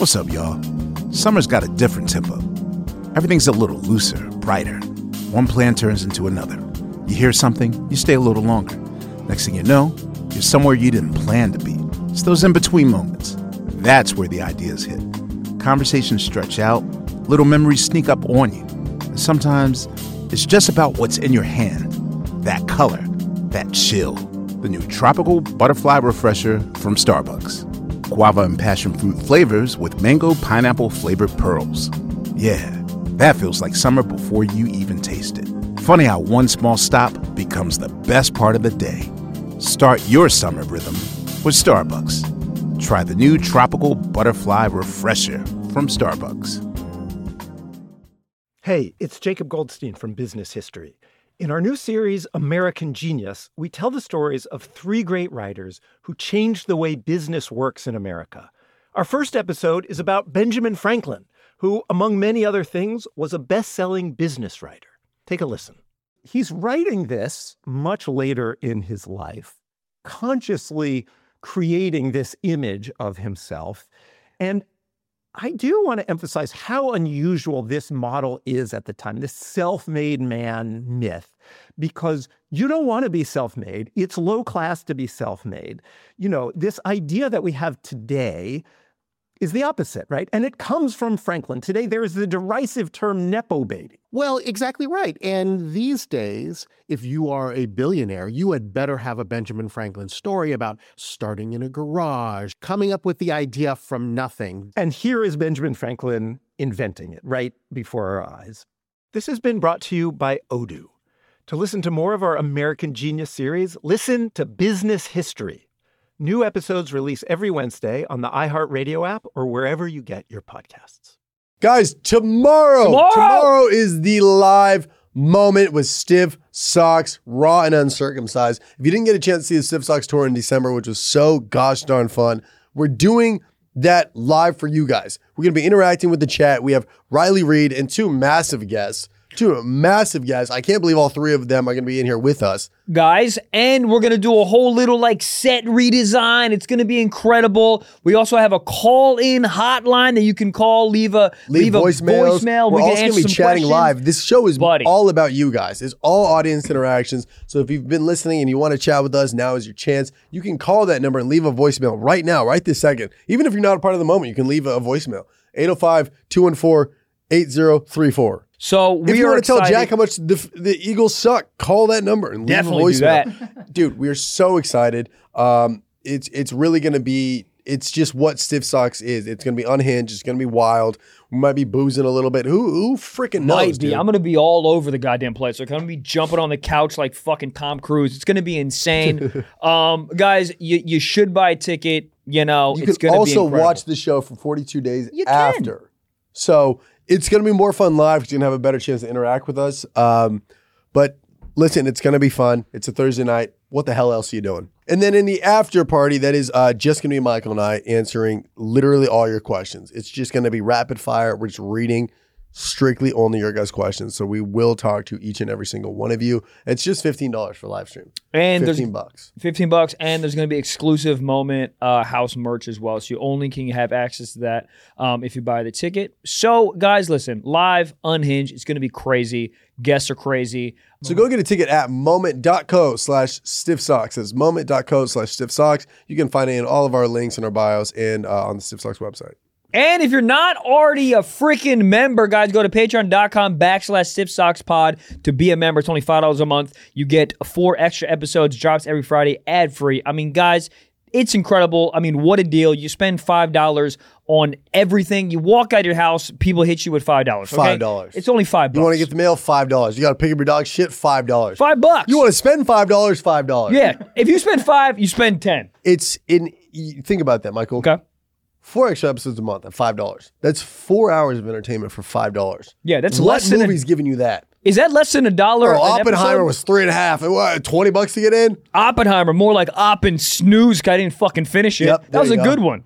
What's up, y'all? Summer's got a different tempo. Everything's a little looser, brighter. One plan turns into another. You hear something, you stay a little longer. Next thing you know, you're somewhere you didn't plan to be. It's those in-between moments. That's where the ideas hit. Conversations stretch out, little memories sneak up on you. And sometimes, it's just about what's in your hand. That color, that chill. The new Tropical Butterfly Refresher from Starbucks. Guava and passion fruit flavors with mango pineapple flavored pearls. Yeah, that feels like summer before you even taste it. Funny how one small stop becomes the best part of the day. Start your summer rhythm with Starbucks. Try the new Tropical Butterfly Refresher from Starbucks. Hey, it's Jacob Goldstein from Business History. In our new series, American Genius, we tell the stories of three great writers who changed the way business works in America. Our first episode is about Benjamin Franklin, who, among many other things, was a best-selling business writer. Take a listen. He's writing this much later in his life, consciously creating this image of himself. And I do want to emphasize how unusual this model is at the time, this self-made man myth, because you don't want to be self-made. It's low class to be self-made. You know, this idea that we have today is the opposite, right? And it comes from Franklin. Today, there is the derisive term Nepo baby. Well, exactly right. And these days, if you are a billionaire, you had better have a Benjamin Franklin story about starting in a garage, coming up with the idea from nothing. And here is Benjamin Franklin inventing it right before our eyes. This has been brought to you by Odoo. To listen to more of our American Genius series, listen to Business History. New episodes release every Wednesday on the iHeartRadio app or wherever you get your podcasts. Guys, tomorrow is the live moment with Stiff Socks, Raw and Uncircumcised. If you didn't get a chance to see the Stiff Socks tour in December, which was so gosh darn fun, we're doing that live for you guys. We're going to be interacting with the chat. We have Riley Reid and two massive guests. I can't believe all three of them are going to be in here with us. Guys, and we're going to do a whole little set redesign. It's going to be incredible. We also have a call-in hotline that you can call, leave a voicemail. We're also going to be chatting live. This show is all about you guys. It's all audience interactions. So if you've been listening and you want to chat with us, now is your chance. You can call that number and leave a voicemail right now, right this second. Even if you're not a part of the moment, you can leave a voicemail. 805-214-8034. So if you want to tell Jack how much the Eagles suck, call that number and leave a voicemail. Do that. Dude, we are so excited. It's really going to be, it's just what Stiff Socks is. It's going to be unhinged. It's going to be wild. We might be boozing a little bit. Who freaking knows, dude? I'm going to be all over the goddamn place. I'm going to be jumping on the couch like fucking Tom Cruise. It's going to be insane. Guys, you should buy a ticket. You know, you it's can going to be also incredible. watch the show for 42 days after. So it's going to be more fun live because you're going to have a better chance to interact with us. But listen, it's going to be fun. It's a Thursday night. What the hell else are you doing? And then in the after party, that is just going to be Michael and I answering literally all your questions. It's just going to be rapid fire. We're just reading strictly only your guys' questions. So we will talk to each and every single one of you. It's just $15 for live stream. And $15. $15, and there's going to be exclusive moment house merch as well. So you only can have access to that if you buy the ticket. So guys, listen, live, unhinged. It's going to be crazy. Guests are crazy. So go get a ticket at moment.co/stiffsocks. That's moment.co/stiffsocks. You can find it in all of our links in our bios and on the Stiff Socks website. And if you're not already a freaking member, guys, go to patreon.com/StiffSocksPod to be a member. It's only $5 a month. You get 4 extra episodes, drops every Friday, ad-free. I mean, guys, it's incredible. I mean, what a deal. You spend $5 on everything. You walk out of your house, people hit you with $5. Okay? $5. It's only $5. You want to get the mail? $5. You got to pick up your dog shit? $5. $5. You want to spend $5? $5. Yeah. If you spend 5, you spend 10. Think about that, Michael. Okay. 4 extra episodes a month at $5. That's 4 hours of entertainment for $5. Yeah, that's what less than movie's giving you that? Is that less than $1? Oppenheimer was $3.50. What, $20 to get in? Oppenheimer, more like Oppen Snooze. I didn't fucking finish it. Yep, that was a good one.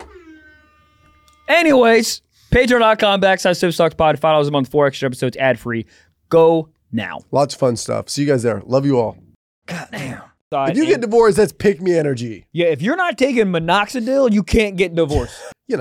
Anyways, patreon.com/StiffSocksPod, $5 a month, 4 extra episodes, ad free. Go now. Lots of fun stuff. See you guys there. Love you all. Goddamn. If you get divorced, that's pick me energy. Yeah, if you're not taking minoxidil, you can't get divorced. You know,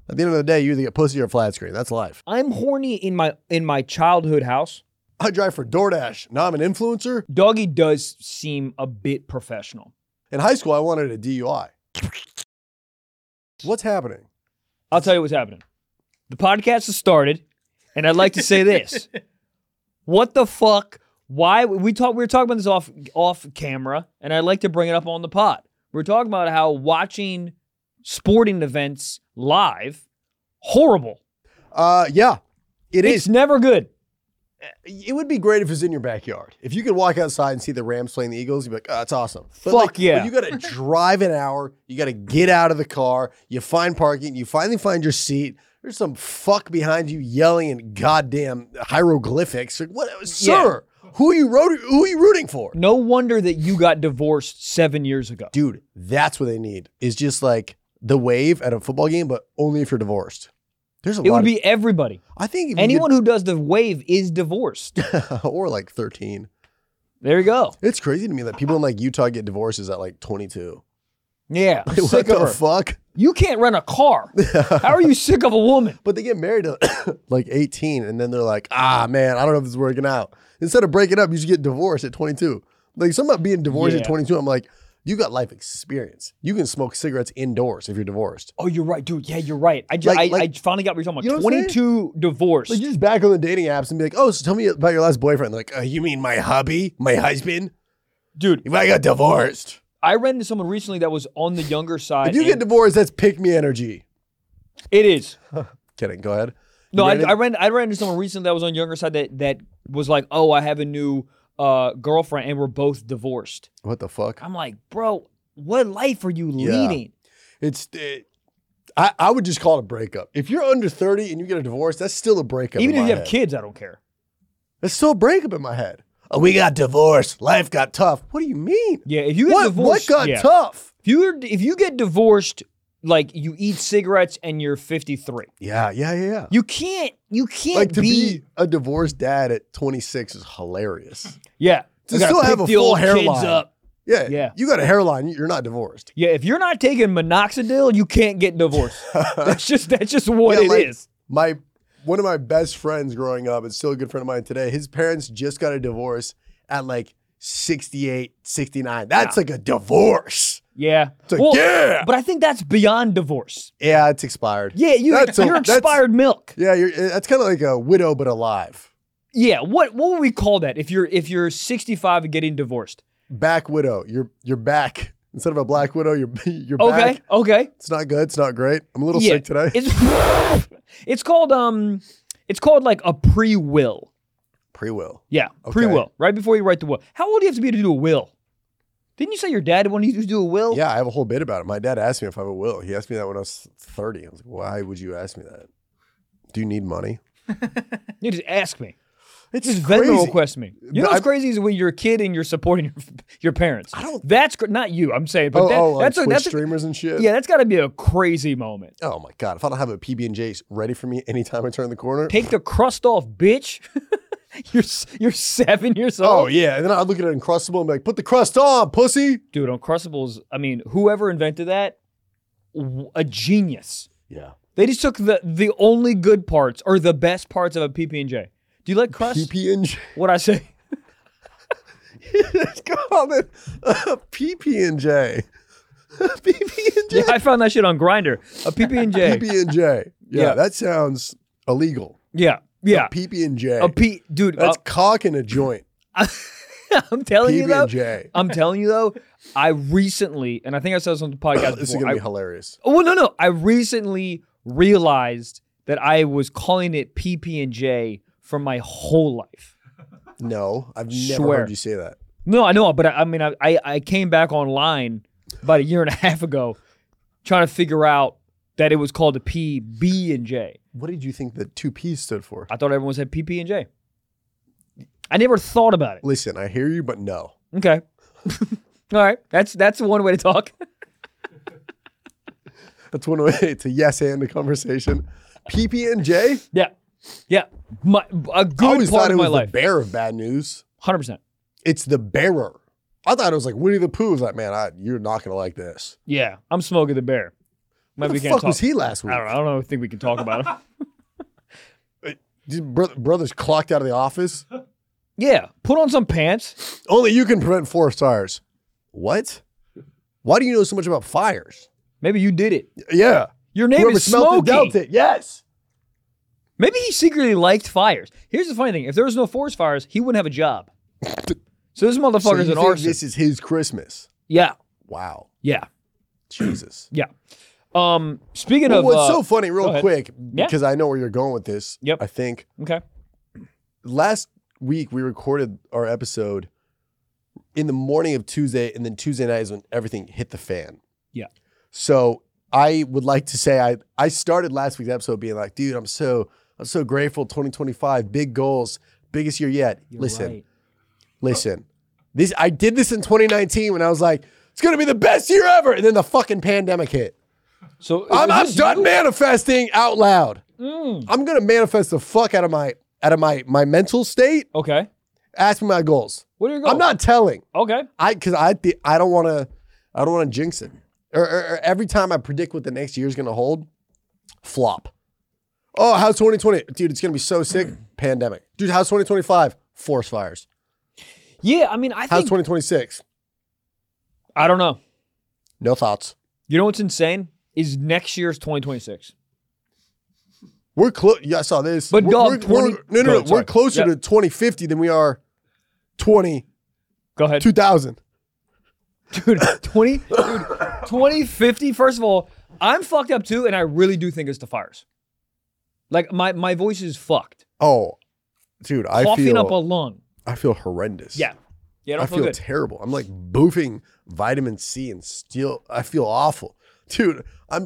At the end of the day, you either get pussy or flat screen. That's life. I'm horny in my childhood house. I drive for DoorDash. Now I'm an influencer. Doggy does seem a bit professional. In high school, I wanted a DUI. What's happening? I'll tell you what's happening. The podcast has started, and I'd like to say this. What the fuck? Why we were talking about this off camera, and I'd like to bring it up on the pod. We're talking about how watching sporting events live, horrible. Yeah, It's never good. It would be great if it was in your backyard. If you could walk outside and see the Rams playing the Eagles, you'd be like, oh, that's awesome. But Fuck yeah. But you got to drive an hour. You got to get out of the car. You find parking. You finally find your seat. There's some fuck behind you yelling in goddamn hieroglyphics. Like, what, sir? Who are you rooting for? No wonder that you got divorced 7 years ago. Dude, that's what they need. Is just like the wave at a football game, but only if you're divorced. There's a lot. It would be everybody. I think anyone who does the wave is divorced. or like 13. There you go. It's crazy to me that people in like Utah get divorces at like 22. Yeah. What Sick the of her. fuck? You can't rent a car. How are you sick of a woman? But they get married at like 18 and then they're like, man, I don't know if this is working out. Instead of breaking up, you just get divorced at 22. Like something about being divorced at 22, I'm like, you got life experience. You can smoke cigarettes indoors if you're divorced. Oh, you're right, dude. Yeah, you're right. I finally got what you're talking about. You know what I'm 22 divorced. Like you just back on the dating apps and be like, oh, so tell me about your last boyfriend. Like, you mean my hubby, my husband? Dude, if I got divorced. I ran into someone recently that was on the younger side. If you get divorced, that's pick me energy. It is. Kidding. Go ahead. No, I ran into someone recently that was on the younger side that was like, oh, I have a new girlfriend and we're both divorced. What the fuck? I'm like, bro, what life are you leading? I would just call it a breakup. If you're under 30 and you get a divorce, that's still a breakup. Even if you have head. kids, I don't care. It's still a breakup in my head. Oh, we got divorced. Life got tough. What do you mean? Yeah, if you get divorced, what got tough? If you get divorced, like you eat cigarettes and you're 53. Yeah. You can't like to be a divorced dad at 26 is hilarious. Yeah. To still have a full hairline. Up. Yeah. You got a hairline, you're not divorced. Yeah, if you're not taking minoxidil, you can't get divorced. that's just what it is. One of my best friends growing up, and still a good friend of mine today, his parents just got a divorce at like 68, 69. That's like a divorce. Yeah. It's like, yeah. But I think that's beyond divorce. Yeah, it's expired. Yeah, you're expired milk. Yeah, that's kind of like a widow but alive. Yeah, what would we call that if you're 65 and getting divorced? Back widow. You're back. Instead of a black widow, you're back. Okay. It's not good. It's not great. I'm a little sick today. It's called like a pre-will. Pre-will. Yeah, okay. Pre-will. Right before you write the will. How old do you have to be to do a will? Didn't you say your dad wanted you to do a will? Yeah, I have a whole bit about it. My dad asked me if I have a will. He asked me that when I was 30. I was like, why would you ask me that? Do you need money? You just ask me. It's just crazy. Venmo request me. You know what's crazy is when you're a kid and you're supporting your parents. That's not you. I'm saying, but that's streamers and shit. Yeah, that's got to be a crazy moment. Oh my god! If I don't have a PB&J ready for me anytime I turn the corner, take the crust off, bitch. You're 7 years old. Oh yeah, and then I look at an Uncrustable and be like, put the crust on, pussy. Dude, Uncrustables. I mean, whoever invented that, a genius. Yeah. They just took the only good parts or the best parts of a PB&J. Do you like crust? PB&J. What'd I say? It's called it PB&J. PB&J. Yeah, I found that shit on Grindr. A PB&J. PB&J. Yeah, that sounds illegal. Yeah. A PB&J. Dude. That's cock in a joint. I'm telling PB&J. you though, I recently, and I think I said this on the podcast this before. is going to be hilarious. Oh, no. I recently realized that I was calling it PP&J for my whole life. No, I've never heard you say that. No, I know, but I came back online about a year and a half ago trying to figure out that it was called a PB&J. What did you think the two P's stood for? I thought everyone said PP&J. I never thought about it. Listen, I hear you, but no. Okay. All right. That's one way to talk. That's one way to yes and the conversation. PP&J? Yeah. Yeah. A good I always part thought of it my was life. the bear of bad news. 100%. It's the bearer. I thought it was like Winnie the Pooh. I was like, man, you're not going to like this. Yeah. I'm Smokey the Bear. What the fuck was he last week? I don't know. I think we can talk about him. Brothers clocked out of the office? Yeah. Put on some pants. Only you can prevent forest fires. What? Why do you know so much about fires? Maybe you did it. Yeah. Your name Whoever is smelt it, Smokey. dealt it. Yes. Maybe he secretly liked fires. Here's the funny thing. If there was no forest fires, he wouldn't have a job. So this motherfucker's you an think arson. This is his Christmas. Yeah. Wow. Yeah. Jesus. Yeah. Speaking of... what's so funny, real quick, Yeah. because I know where you're going with this, Yep. I think. Okay. Last week, we recorded our episode in the morning of Tuesday, and then Tuesday night is when everything hit the fan. Yeah. So I would like to say I started last week's episode being like, dude, I'm so grateful. 2025, big goals, biggest year yet. You're Listen. right. I did this in 2019 when I was like, it's gonna be the best year ever, and then the fucking pandemic hit. So I'm done manifesting out loud. I'm gonna manifest the fuck out of my mental state. Okay. Ask me my goals. What are your goals? I'm not telling. Okay. I don't want to jinx it. Or every time I predict what the next year is gonna hold, flop. Oh, how's 2020? Dude, it's gonna be so sick. Pandemic. Dude, how's 2025? Forest fires. Yeah, I mean, I How's think... 2026? I don't know. No thoughts. You know what's insane? Is next year's 2026. We're close. Yeah, I saw this. But we're, dog, we're, 20 no. Go ahead, We're sorry. closer to 2050 than we are 2000. Go ahead. 2050, first of all, I'm fucked up too, and I really do think it's the fires. Like, my voice is fucked. Oh, dude, Coughing up a lung. I feel horrendous. Yeah. Yeah, I don't I feel feel good. terrible. I'm like boofing vitamin C and still I feel awful. Dude, I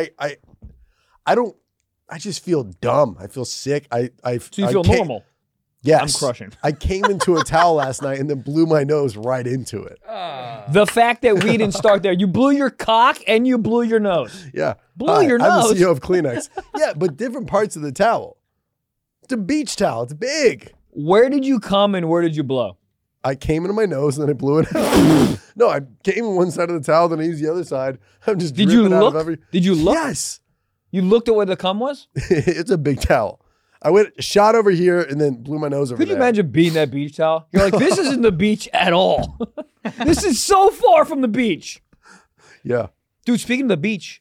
just feel dumb. I feel sick. So you feel normal? Yes. I'm crushing. I came into a towel last night and then blew my nose right into it. The fact that we didn't start there, you blew your cock and you blew your nose. Yeah. Blew your I'm nose? the CEO of Kleenex. Yeah, but different parts of the towel. It's a beach towel. It's big. Where did you come and where did you blow? I came into my nose and then I blew it out. No, I came in one side of the towel, then I used the other side. I'm just Did you dripping out look? of every... Did you look? Yes. You looked at where the cum was? It's a big towel. I went shot over here and then blew my nose over Could you there. imagine being that beach towel? You're like, this isn't the beach at all. This is so far from the beach. Yeah. Dude, speaking of the beach,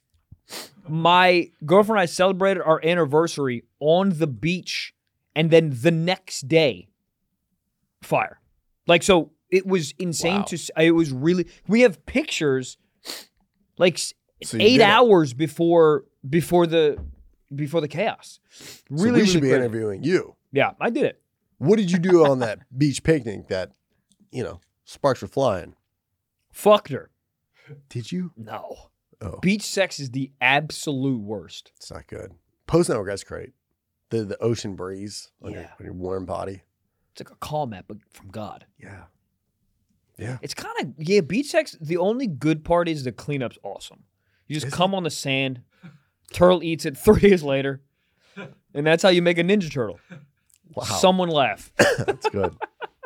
my girlfriend and I celebrated our anniversary on the beach, and then the next day, fire. Like, so it was insane it was really, we have pictures like So 8 hours before the chaos. Really, So we should really be crazy. interviewing you. Yeah, I did it. What did you do on that beach picnic that, sparks were flying? Fucked her. Did you? No. Oh. Beach sex is the absolute worst. It's not good. Post Network, that's great. The ocean breeze on, Yeah. your warm body. It's like a call map, but from God. Yeah. Yeah. It's kind of, beach sex, the only good part is the cleanup's awesome. You just come on the sand, turtle eats it 3 days later, and that's how you make a Ninja Turtle. Wow. Someone laugh. That's good.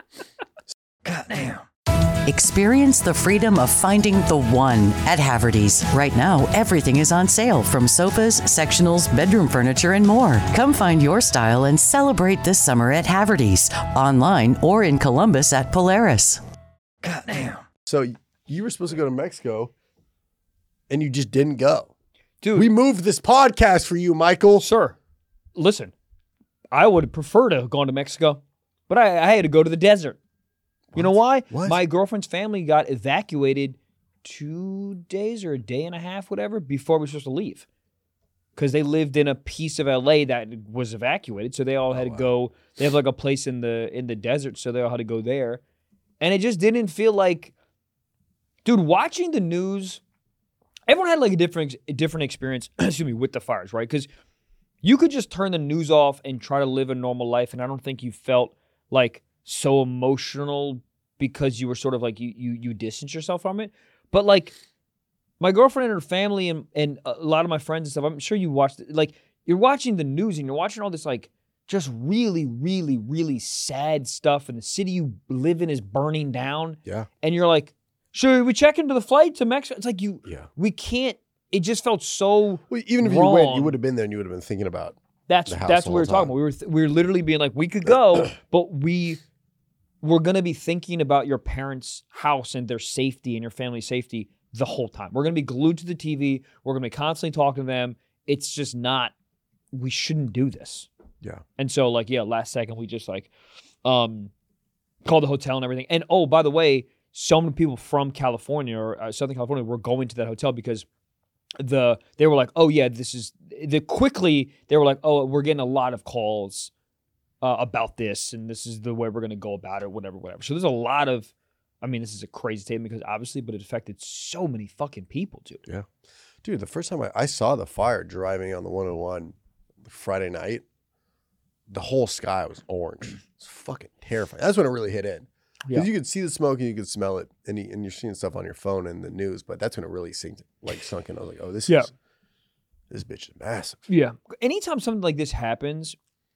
Goddamn. Experience the freedom of finding the one at Haverty's. Right now, everything is on sale, from sofas, sectionals, bedroom furniture, and more. Come find your style and celebrate this summer at Haverty's, online or in Columbus at Polaris. Goddamn. So you were supposed to go to Mexico and you just didn't go. Dude. We moved this podcast for you, Michael. Sir, listen, I would prefer to have gone to Mexico, but I had to go to the desert. You know why? What? My girlfriend's family got evacuated 2 days or a day and a half, whatever, before we were supposed to leave. Because they lived in a piece of LA that was evacuated, so they all had to go. They have like a place in the desert, so they all had to go there. And it just didn't feel like, dude, watching the news, everyone had like a different experience, with the fires, right? Because you could just turn the news off and try to live a normal life, and I don't think you felt like so emotional because you were sort of like you distanced yourself from it. But like my girlfriend and her family and a lot of my friends and stuff, I'm sure you watched it. Like, you're watching the news and you're watching all this like just really, really, really sad stuff, and the city you live in is burning down. Yeah. And you're like, should we check into the flight to Mexico? It's like we can't it just felt so Well, even if wrong. you went, you would have been there and you would have been thinking about That's the house what the we were whole talking time. about. We were literally being like, we could go, but we're gonna be thinking about your parents' house and their safety and your family's safety the whole time. We're gonna be glued to the TV. We're gonna be constantly talking to them. It's just not. We shouldn't do this. Yeah. And so, like, yeah, last second we just like called the hotel and everything. And oh, by the way, so many people from California or Southern California were going to that hotel because they were like, oh yeah, quickly they were like, oh, we're getting a lot of calls about this, and this is the way we're gonna go about it, whatever. So there's a lot of, I mean, this is a crazy statement because obviously, but it affected so many fucking people, dude. Yeah. Dude, the first time I saw the fire driving on the 101 Friday night, the whole sky was orange. It's fucking terrifying. That's when it really hit in. Because you could see the smoke and you could smell it, and you're seeing stuff on your phone and the news, but that's when it really sunk in. I was like, oh, this bitch is massive. Yeah. Anytime something like this happens,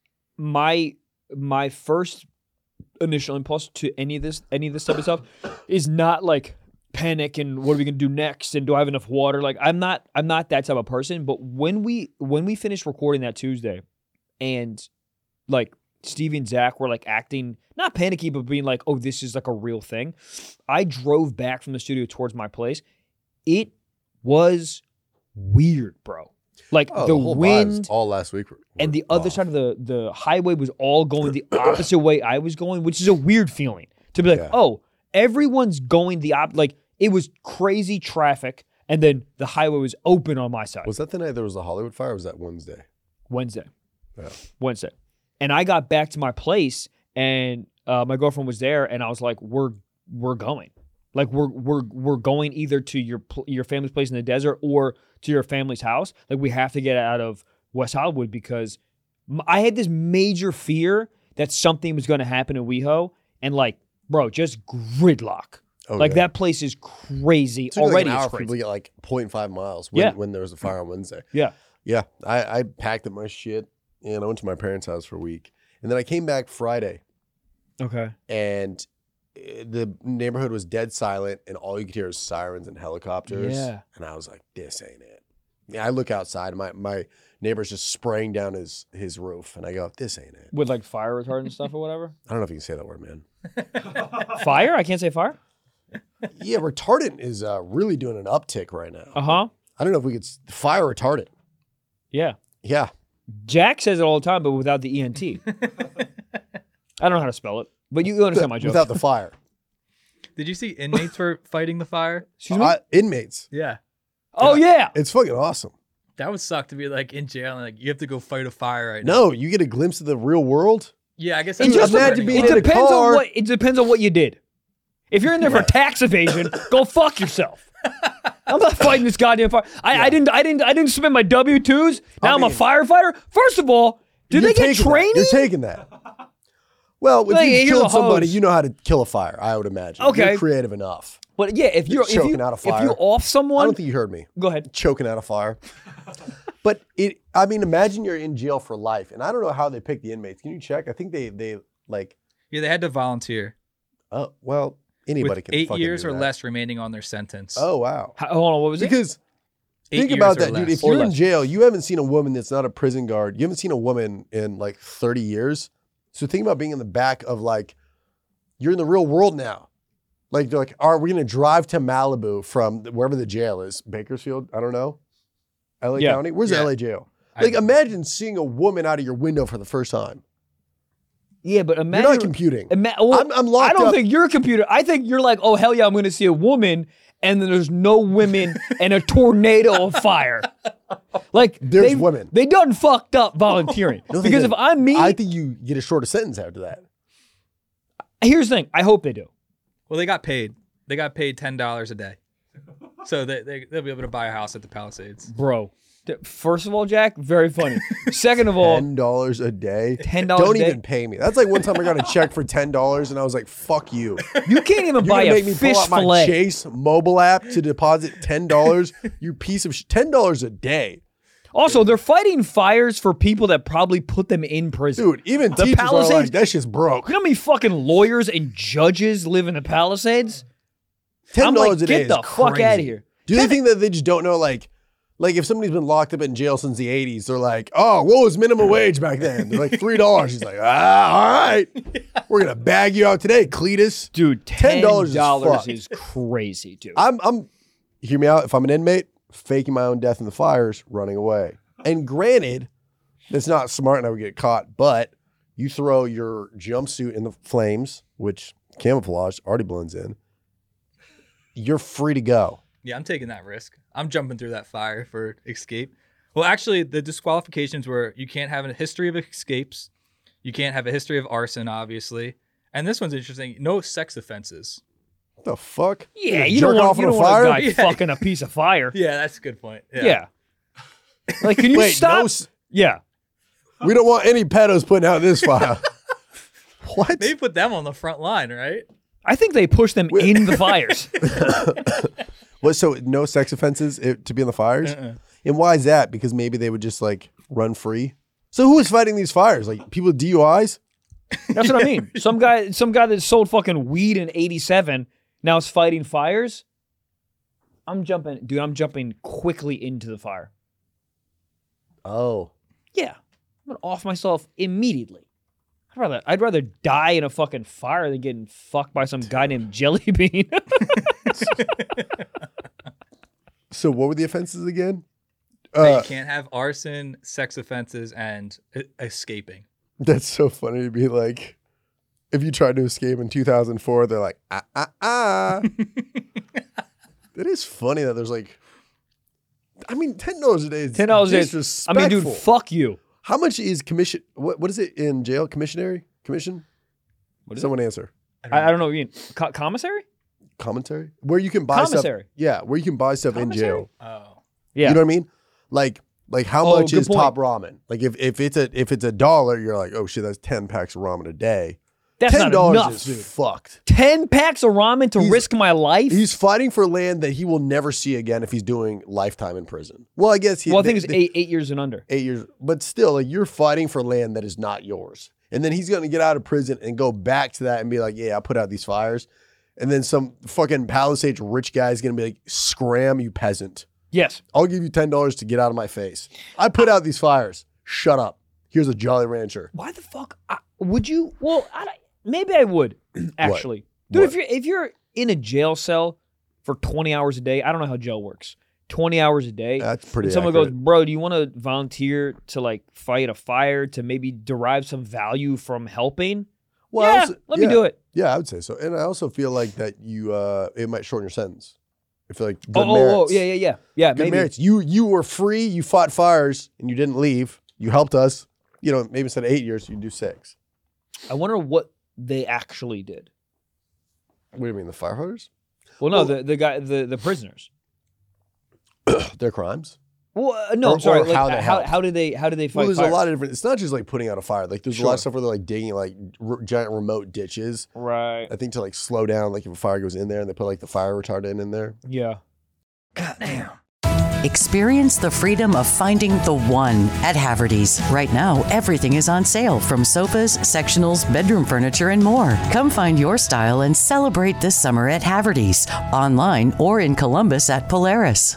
my first initial impulse to any of this type of stuff is not like panic and what are we gonna do next and do I have enough water? Like I'm not that type of person. But when we finished recording that Tuesday, and like Stevie and Zach were like acting not panicky, but being like, oh, this is like a real thing. I drove back from the studio towards my place. It was weird, bro. Like the whole wind vibes all last week and the other side of the highway was all going the opposite way I was going, which is a weird feeling to be like, oh, everyone's going the opposite. Like it was crazy traffic, and then the highway was open on my side. Was that the night there was the Hollywood fire, or was that Wednesday? Wednesday. Yeah. Wednesday. And I got back to my place, and my girlfriend was there, and I was like, we're going. Like we're going either to your family's place in the desert or to your family's house. Like we have to get out of West Hollywood because I had this major fear that something was going to happen in WeHo, and like, bro, just gridlock. Oh, like yeah. that place is crazy. It took Already, like an hour it's for crazy. people to get like 0.5 miles when there was a fire on Wednesday. Yeah. Yeah. I packed up my shit and I went to my parents' house for a week. And then I came back Friday Okay. and the neighborhood was dead silent and all you could hear is sirens and helicopters. Yeah. And I was like, this ain't it. Yeah, I look outside and my neighbor's just spraying down his roof. And I go, this ain't it. With like fire retardant stuff or whatever. I don't know if you can say that word, man. Fire? I can't say fire. Yeah, retardant is really doing an uptick right now. Uh-huh. I don't know if we could fire retardant. Yeah. Yeah. Jack says it all the time, but without the ENT. I don't know how to spell it, but you understand my joke. Without the fire. Did you see inmates were fighting the fire? Excuse me? Inmates. Yeah. Oh, yeah. It's fucking awesome. That would suck to be like in jail and like you have to go fight a fire right now. No, you get a glimpse of the real world. Yeah, I guess It that's just what I'm imagine getting being at. in a car. It depends on what you did. If you're in there for tax evasion, go fuck yourself. I'm not fighting this goddamn fire. I didn't submit my W-2s. Now I'm a firefighter. First of all, did they get training? You're taking that. Well, if Like, you you're killed the somebody, host. you know how to kill a fire, I would imagine. Okay. You're creative enough. But yeah, if you're choking out a fire. if you're off someone, I don't think you heard me. go ahead. Choking out a fire. But imagine you're in jail for life. And I don't know how they pick the inmates. Can you check? I think they like, Yeah, they had to volunteer. oh, well, anybody With can 8 fucking years do or that. less remaining on their sentence. Oh, wow. Hold on, what was it? Because 8 think years about or that, dude. less. If you're Or in less. jail, you haven't seen a woman that's not a prison guard. You haven't seen a woman in like 30 years. So think about being in the back of like, you're in the real world now. Like, they're like, are we going to drive to Malibu from wherever the jail is? Bakersfield? I don't know. LA Yeah. County? Where's Yeah. the LA jail? Like, imagine seeing a woman out of your window for the first time. Yeah, but imagine You're not computing. I'm locked I don't up. think you're a computer. I think you're like, oh hell yeah, I'm going to see a woman, and then there's no women and a tornado of fire. Like There's women. They done fucked up volunteering. No, they Because if didn't. I'm me, I think you get a shorter sentence after that. here's the thing. I hope they do. Well, they got paid. They got paid $10 a day. So they'll be able to buy a house at the Palisades. Bro. First of all, Jack, very funny. Second of all, $10 a day. $10 Don't a day? even pay me. That's like one time I got a check for $10 and I was like, fuck you. you can't even You're buy gonna a make me fish pull out my fillet. Chase mobile app to deposit $10? You piece of $10 a day. Also, they're fighting fires for people that probably put them in prison. Dude, even The teachers are Palisades- like, that shit's broke. You know how many fucking lawyers and judges live in the Palisades? $10 I'm like, a day get is the fuck crazy. out of here. Do they think that they just don't know, like, Like if somebody's been locked up in jail since the 80s, they're like, oh, what was minimum wage back then? They're like $3. He's like, all right. We're going to bag you out today, Cletus. Dude, $10 is crazy, dude. I'm hear me out. If I'm an inmate, faking my own death in the fires, running away. And granted, that's not smart and I would get caught, but you throw your jumpsuit in the flames, which camouflage already blends in, you're free to go. Yeah, I'm taking that risk. I'm jumping through that fire for escape. Well, actually, the disqualifications were you can't have a history of escapes. You can't have a history of arson, obviously. And this one's interesting. No sex offenses. What the fuck? Yeah, you you jerk don't want, off you on don't a want a fire? guy fucking a piece of fire. Yeah, that's a good point. Yeah. Like, can you Wait, stop? Yeah. We don't want any pedos putting out this fire. What? Maybe put them on the front line, right? I think they push them in the fires. What? So no sex offenses to be in the fires? And why is that? Because maybe they would just like run free. So who is fighting these fires? Like people with DUIs? That's what I mean. Some guy that sold fucking weed in 87 now is fighting fires. I'm jumping quickly into the fire. Oh. Yeah. I'm gonna off myself immediately. I'd rather die in a fucking fire than getting fucked by some guy named Jelly Bean. So what were the offenses again? You can't have arson, sex offenses, and escaping. That's so funny to be like, if you tried to escape in 2004, they're like, That is funny that there's like, I mean, $10 a day is $10 a day. disrespectful. I mean, dude, fuck you. How much is commission? What is it in jail? Commissionary? Commission? What is Someone answer. I don't know what you mean. Commissary? Commentary? Where you can buy Commissary. stuff. Yeah, where you can buy stuff in jail. Oh. Yeah. You know what I mean? Like how Oh, much good is point. top ramen? Like if it's $1, you're like, oh shit, that's 10 packs of ramen a day. That's not $10 enough, is dude. fucked. 10 packs of ramen to risk my life? He's fighting for land that he will never see again if he's doing lifetime in prison. Well, I guess I think it's 8 years and under. 8 years, but still, like you're fighting for land that is not yours. And then he's going to get out of prison and go back to that and be like, yeah, I put out these fires. And then some fucking Palisades rich guy is going to be like, scram, you peasant. Yes. I'll give you $10 to get out of my face. I put out these fires. Shut up. Here's a Jolly Rancher. Why the fuck would you? Well, maybe I would actually, dude. What? If you're in a jail cell for 20 hours a day, I don't know how jail works. 20 hours a day. That's pretty and someone accurate. goes, bro, do you want to volunteer to like fight a fire to maybe derive some value from helping? Well, I yeah, also- let me do it. Yeah, I would say so. And I also feel like that you, it might shorten your sentence. I feel like good merits. Yeah, Good maybe. merits. You were free. You fought fires and you didn't leave. You helped us. You know, maybe instead of 8 years, you do 6. I wonder what they actually did. What do you mean, the firefighters? Well, no, the prisoners. Their crimes. Well, no, Or- I'm sorry. or like, how they helped. how did they fight? Well, there's fires? a lot of different. It's not just like putting out a fire. Like there's a lot Sure. of stuff where they're like digging like giant remote ditches. Right. I think to like slow down, like if a fire goes in there, and they put like the fire retardant in there. Yeah. Experience the freedom of finding the one at Haverty's. Right now, everything is on sale, from sofas, sectionals, bedroom furniture, and more. Come find your style and celebrate this summer at Haverty's, online or in Columbus at Polaris.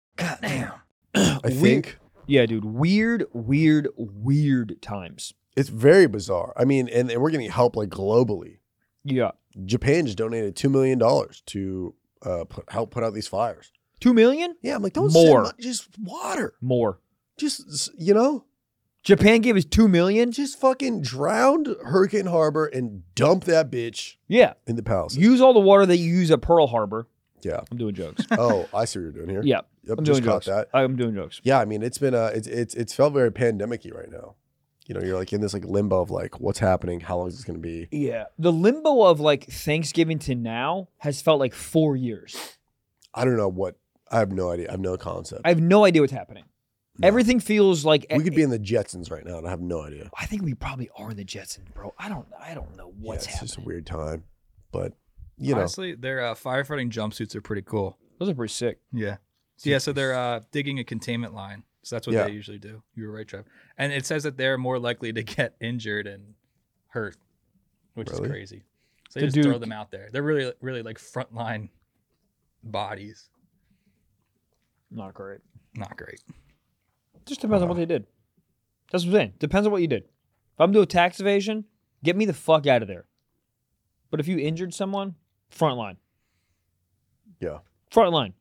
I think Yeah, dude. Weird times. it's very bizarre. I mean, and we're getting help like globally. Yeah. Japan just donated $2 million to help put out these fires. 2 million? Yeah, I'm like, don't More. send money, just water. More. Just, you know, Japan gave us 2 million? just fucking drowned Hurricane Harbor and dump that bitch Yeah. in the Palisades. Use all the water that you use at Pearl Harbor. Yeah. I'm doing jokes. Oh, I see what you're doing here. Yeah. Yep, I'm just doing caught jokes. that. I'm doing jokes. Yeah, I mean, it's been it's felt very pandemic-y right now. You know, you're like in this like limbo of like, what's happening? How long is this going to be? Yeah. The limbo of like Thanksgiving to now has felt like 4 years. I don't know what. I have no idea. I have no concept. I have no idea what's happening. Everything feels like we could be in the Jetsons right now, and I have no idea. I think we probably are the Jetsons, bro. I don't know what's It's happening. just a weird time, but you know, Honestly, their firefighting jumpsuits are pretty cool. Those are pretty sick. Yeah. So they're digging a containment line. So that's what Yeah. they usually do. You were right, Trev. And it says that they're more likely to get injured and hurt, which Really? is crazy. So The they just throw dude- them out there. They're really, really like frontline bodies. Not great. Not great. Just depends on what they did. That's what I'm saying. Depends on what you did. If I'm doing tax evasion, get me the fuck out of there. But if you injured someone, front line. Yeah. Front line.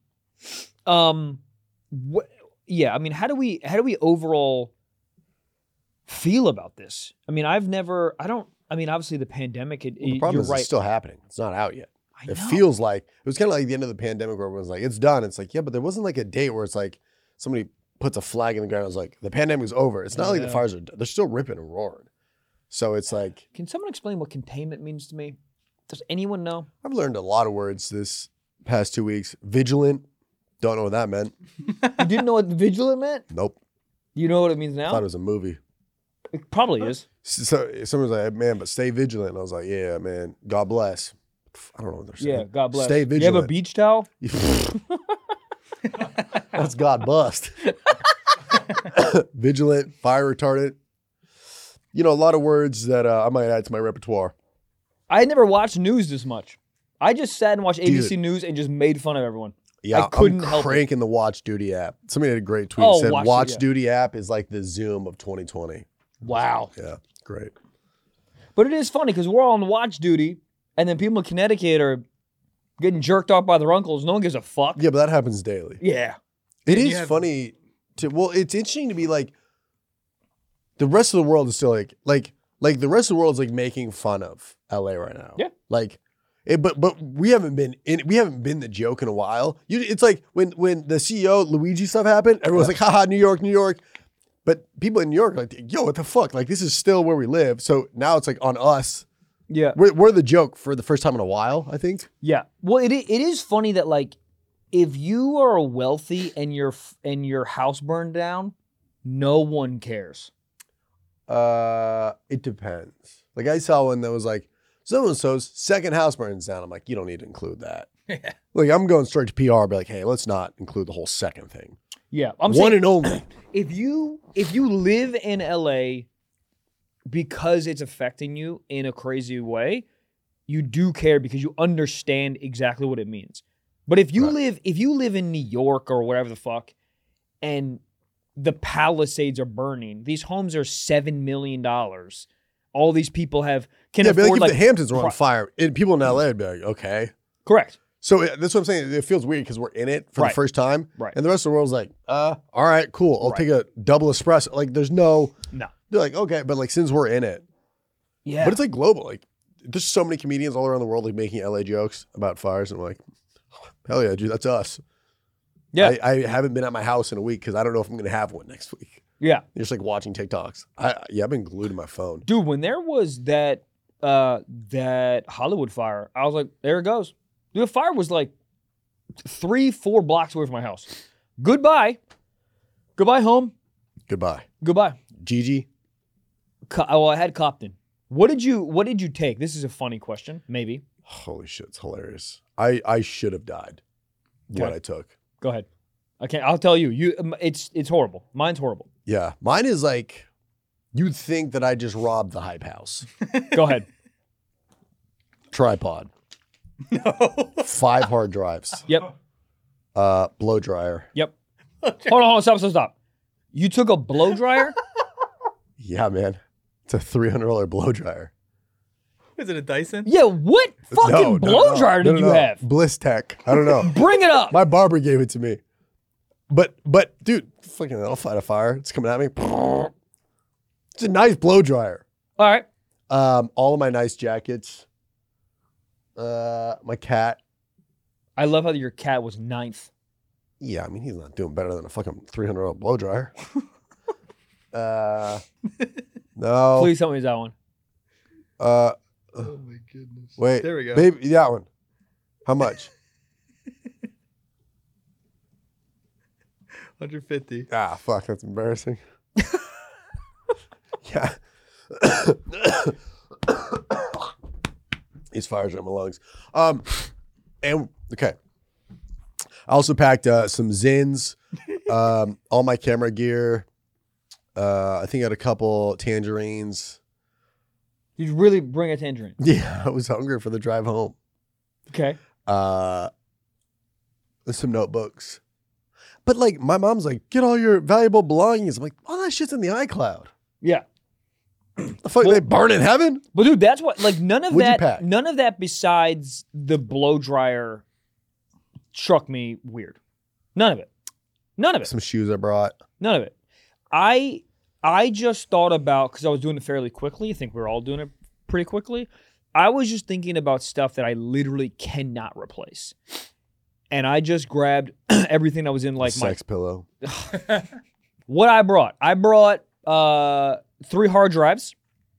Yeah, I mean, how do we overall feel about this? I mean, obviously the pandemic, The problem you're is right. it's still happening. It's not out yet. I It know. feels like it was kind of like the end of the pandemic where everyone's like, it's done. It's like, yeah, but there wasn't like a date where it's like somebody puts a flag in the ground. It was like, the pandemic's over. It's not like the fires they're still ripping and roaring. So it's like, Can someone explain what containment means to me? Does anyone know? I've learned a lot of words this past 2 weeks. Vigilant. Don't know what that meant. You didn't know what vigilant meant? Nope. You know what it means now? Thought it was a movie. It probably is. So someone's like, man, but stay vigilant. And I was like, yeah, man. God bless. I don't know what they're saying. Yeah, God bless. Stay You vigilant. have a beach towel? That's God bust. Vigilant, fire retardant. You know, a lot of words that I might add to my repertoire. I had never watched news this much. I just sat and watched ABC Dude. News and just made fun of everyone. Yeah, I couldn't I'm help it. cranking the Watch Duty app. Somebody had a great tweet. Oh, Said Watch Duty, yeah. Duty app is like the Zoom of 2020. Wow. Yeah, great. But it is funny because we're all on watch duty, and then people in Connecticut are getting jerked off by their uncles. No one gives a fuck. Yeah, but that happens daily. Yeah. It And you is have- funny to, well, it's interesting to be like, the rest of the world is still like the rest of the world is like making fun of LA right now. Yeah. Like, but we haven't been the joke in a while. It's like when the CEO Luigi stuff happened, everyone's like, haha, New York. But people in New York are like, yo, what the fuck? Like, this is still where we live. So now it's like on us. Yeah. We're the joke for the first time in a while, I think. Yeah. Well, it is funny that like if you are wealthy and your house burned down, no one cares. It depends. Like I saw one that was like, so-and-so's second house burns down. I'm like, you don't need to include that. Yeah. Like I'm going straight to PR, be like, hey, let's not include the whole second thing. Yeah. I'm One saying and only. if you live in LA because it's affecting you in a crazy way, you do care because you understand exactly what it means. But if you live in New York or whatever the fuck, and the Palisades are burning, these homes are $7 million. All these people can Yeah, be afford like if the Hamptons were on fire, and people in LA would be like, okay. Correct. So that's what I'm saying. It feels weird because we're in it for the Right. first time. Right. And the rest of the world's like, all right, cool. I'll take a double espresso. Like there's no, No. they're like, okay, but like since we're in it, Yeah. but it's like global. Like there's so many comedians all around the world like making LA jokes about fires. And I'm like, hell yeah, dude, that's us. Yeah. I haven't been at my house in a week because I don't know if I'm going to have one next week. Yeah. You're just like watching TikToks. I've been glued to my phone. Dude, when there was that Hollywood fire, I was like, there it goes. Dude, the fire was like 3-4 blocks away from my house. Goodbye. Goodbye, home. Goodbye. Goodbye. Gigi. I had Copton. What did you take? This is a funny question, maybe. Holy shit, it's hilarious. I should have died. What Okay. I took. Go ahead. I'll tell you. It's horrible. Mine's horrible. Yeah. Mine is like, you'd think that I just robbed the hype house. Go ahead. Tripod. No. 5 hard drives. Yep. Blow dryer. Yep. Hold on. Stop. You took a blow dryer? Yeah, man. It's a $300 blow dryer. Is it a Dyson? Yeah, what fucking blow dryer did you have? Bliss Tech. I don't know. Bring it up. My barber gave it to me. But dude, fucking I'll fight a fire. It's coming at me. It's a nice blow dryer. All right. All of my nice jackets. My cat. I love how your cat was 9th. Yeah, I mean he's not doing better than a fucking $300 blow dryer. No. Please tell me it's that one. Oh my goodness. Wait. There we go. Baby, that one. How much? 150. Ah, fuck, that's embarrassing. Yeah. These fires are in my lungs. And okay. I also packed some Zins, all my camera gear. I think I had a couple tangerines. Did you really bring a tangerine? Yeah, I was hungry for the drive home. Okay. Some notebooks. But like my mom's like, get all your valuable belongings. I'm like, all that shit's in the iCloud. Yeah. The fuck, they burn in heaven? But dude, that's what, like, none of What'd you pack? None of that besides the blow dryer struck me weird. None of it. None of it. Some shoes I brought. None of it. I just thought about, because I was doing it fairly quickly. I think we're all doing it pretty quickly. I was just thinking about stuff that I literally cannot replace. And I just grabbed everything that was in like Sex pillow. What I brought. I brought 3 hard drives,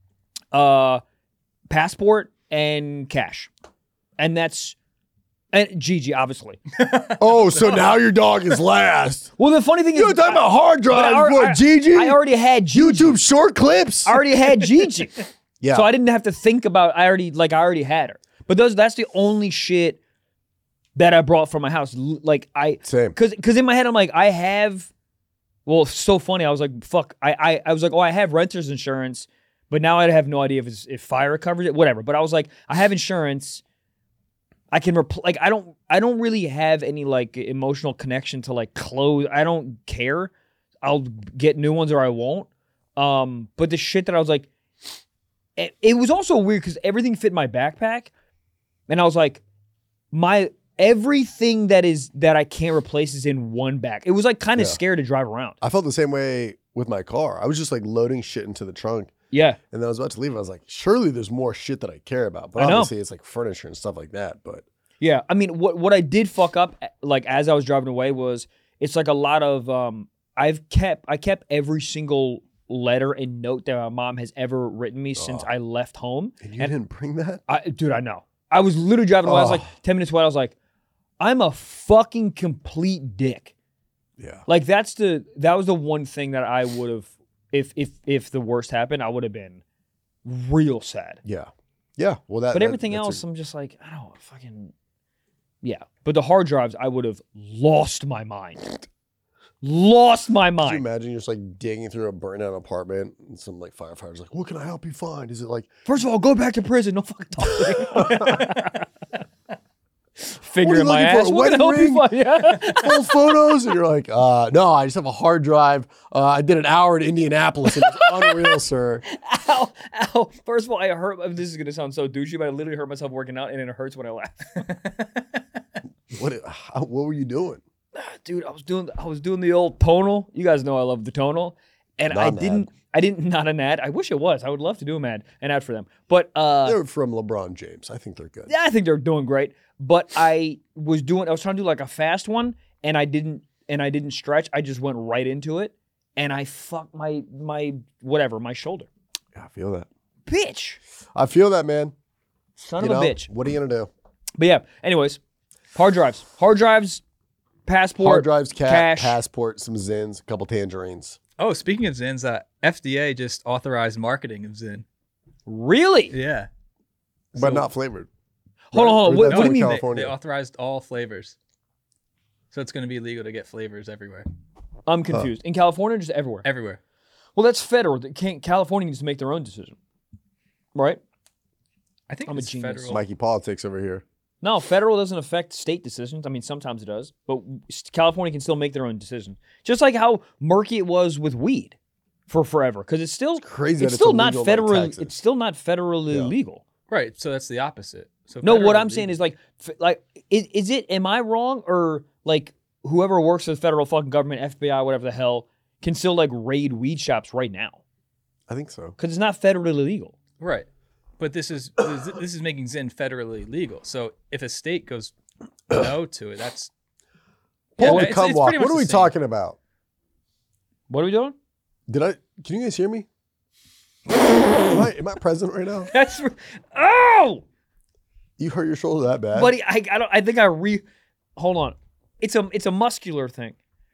passport, and cash. And that's, and Gigi, obviously. Oh, so now your dog is last. Well, the funny thing is, You're talking about hard drives, what, Gigi? I already had Gigi. YouTube short clips. I already had Gigi. Yeah. So I didn't have to think about, I already had her. But that's the only shit that I brought from my house. Like Same. Cause in my head, I'm like, I have, well, it's so funny. I was like, fuck. I was like, oh, I have renter's insurance, but now I have no idea if fire covers it, whatever. But I was like, I have insurance. I can like, I don't really have any like emotional connection to like clothes. I don't care. I'll get new ones or I won't. But the shit that I was like, it was also weird because everything fit in my backpack. And I was like, everything that I can't replace is in one bag. It was like kind of scared to drive around. I felt the same way with my car. I was just like loading shit into the trunk. Yeah. And then I was about to leave. I was like, surely there's more shit that I care about. But obviously it's like furniture and stuff like that. But yeah, I mean, what I did fuck up, like as I was driving away, was it's like a lot of I kept every single letter and note that my mom has ever written me since I left home. And you didn't bring that? Dude, I know. I was literally driving away. I was like 10 minutes away. I was like, I'm a fucking complete dick. Yeah. Like that was the one thing that I would have, if the worst happened, I would have been real sad. Yeah. Yeah. Well, but everything else, I'm just like, I don't fucking, yeah. But the hard drives, I would have lost my mind. Lost my mind. Could you imagine you're just like digging through a burnt out apartment and some like firefighters like, what can I help you find? Is it like, first of all, go back to prison. Don't fucking talk to me. Finger in my ass. What can I help you find? Yeah. Full photos? And you're like, no, I just have a hard drive. I did an hour in Indianapolis and it's unreal, sir. Ow. First of all, I hurt. This is going to sound so douchey, but I literally hurt myself working out and it hurts when I laugh. What were you doing? Dude, I was doing the old tonal. You guys know I love the tonal. And I didn't not an ad. I wish it was. I would love to do an ad for them. But they're from LeBron James. I think they're good. Yeah, I think they're doing great. But I was trying to do like a fast one and I didn't stretch. I just went right into it and I fucked my shoulder. Yeah, I feel that. Bitch. I feel that, man. Son of a bitch. What are you gonna do? But yeah, anyways, hard drives, passport, hard drives, cash, passport, some Zins, a couple tangerines. Oh, speaking of Zins, FDA just authorized marketing of Zin. Really? Yeah. But not flavored. Hold on. What do you mean? They authorized all flavors. So it's going to be illegal to get flavors everywhere. I'm confused. In California or just everywhere? Everywhere. Well, that's federal. California needs to make their own decision. Right? I think I'm it's a genius. federal. Mikey politics over here. No, federal doesn't affect state decisions. I mean, sometimes it does. But California can still make their own decision. Just like how murky it was with weed for forever. Because it's still crazy. It's still not federal. It's still not federally legal. Right. So that's the opposite. So no, what I'm saying is like is it? Am I wrong or like whoever works for the federal fucking government, FBI, whatever the hell, can still like raid weed shops right now? I think so because it's not federally legal. Right, but this is making Zin federally legal. So if a state goes no to it, that's pull the cum walk. What are we talking about? What are we doing? Can you guys hear me? Am I present right now? That's You hurt your shoulder that bad, buddy? I think hold on. It's a muscular thing,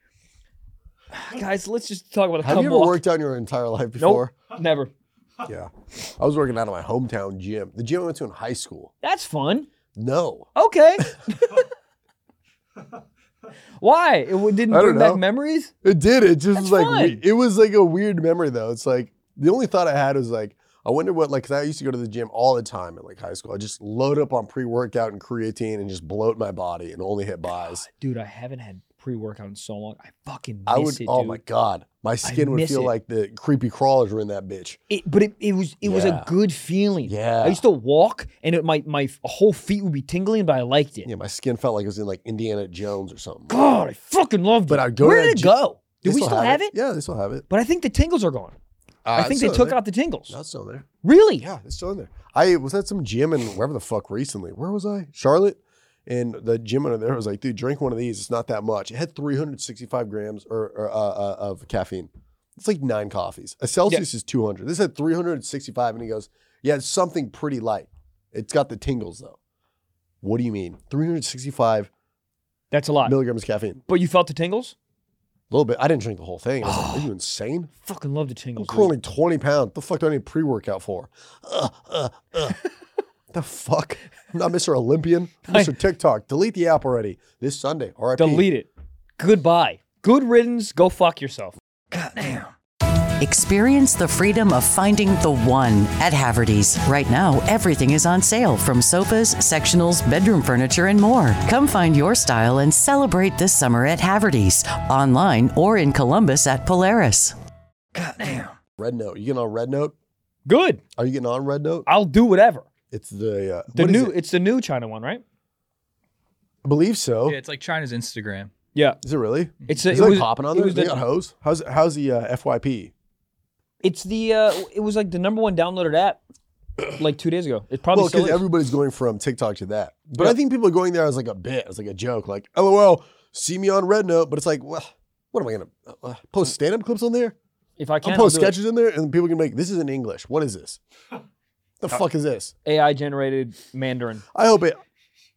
guys. Let's just talk about the cum walk. Have you ever worked out in your entire life before? Nope, never. Yeah, I was working out at my hometown gym, the gym I went to in high school. That's fun. No. Okay. Why? It didn't bring back memories? It did. It just That's was like fun. it was like a weird memory though. It's like the only thought I had was like, I wonder what, like, because I used to go to the gym all the time at like high school. I just load up on pre-workout and creatine and just bloat my body and only hit buys. Dude, I haven't had pre-workout in so long. I fucking I miss would. it, Oh dude. my god, my skin would miss feel it. like the creepy crawlers were in that bitch. But it was a Yeah. good feeling. Yeah. I used to walk and my whole feet would be tingling, but I liked it. Yeah, my skin felt like it was in like Indiana Jones or something. God, I fucking loved But it. I'd go Where to did that it go? They Do we still have it? Yeah, they still have it. But I think the tingles are gone. I think they took out the tingles. No, it's still there. Really? Yeah, it's still in there. I was at some gym in wherever the fuck recently. Where was I? Charlotte. And the gym under there was like, dude, drink one of these. It's not that much. It had 365 grams of caffeine. It's like 9 coffees. A Celsius is 200. This had 365, and he goes, yeah, it's something pretty light. It's got the tingles though. What do you mean? 365 That's a lot. milligrams of caffeine. But you felt the tingles? A little bit. I didn't drink the whole thing. I was like, are you insane? Fucking love the I'm tingles. dude. curling 20 pounds. The fuck do I need pre-workout for? The fuck? I'm not Mr. Olympian. I'm Mr. TikTok. Delete the app already. This Sunday. RIP. Delete it. Goodbye. Good riddance. Go fuck yourself. Experience the freedom of finding the one at Haverty's. Right now, everything is on sale, from sofas, sectionals, bedroom furniture, and more. Come find your style and celebrate this summer at Haverty's, online or in Columbus at Polaris. Red Note. You getting on Red Note? Good. Are you getting on Red Note? I'll do whatever. It's the The what is new. it? It's the new China one, right? I believe so. Yeah, it's like China's Instagram. Yeah. Is it really? It's Is it it was popping on it there? was They the- got hose. How's the FYP? It's the. It was like the #1 downloaded app, like 2 days ago. It probably Well, still because is. everybody's going from TikTok to that. But Yeah. I think people are going there as like a bit, as like a joke, like, LOL, see me on Red Note. But it's like, well, what am I gonna post stand-up clips on there? If I can, I'll I'll post do it. sketches in there, and people can make, this is in English. What is this? The fuck is this? AI generated Mandarin. I hope it.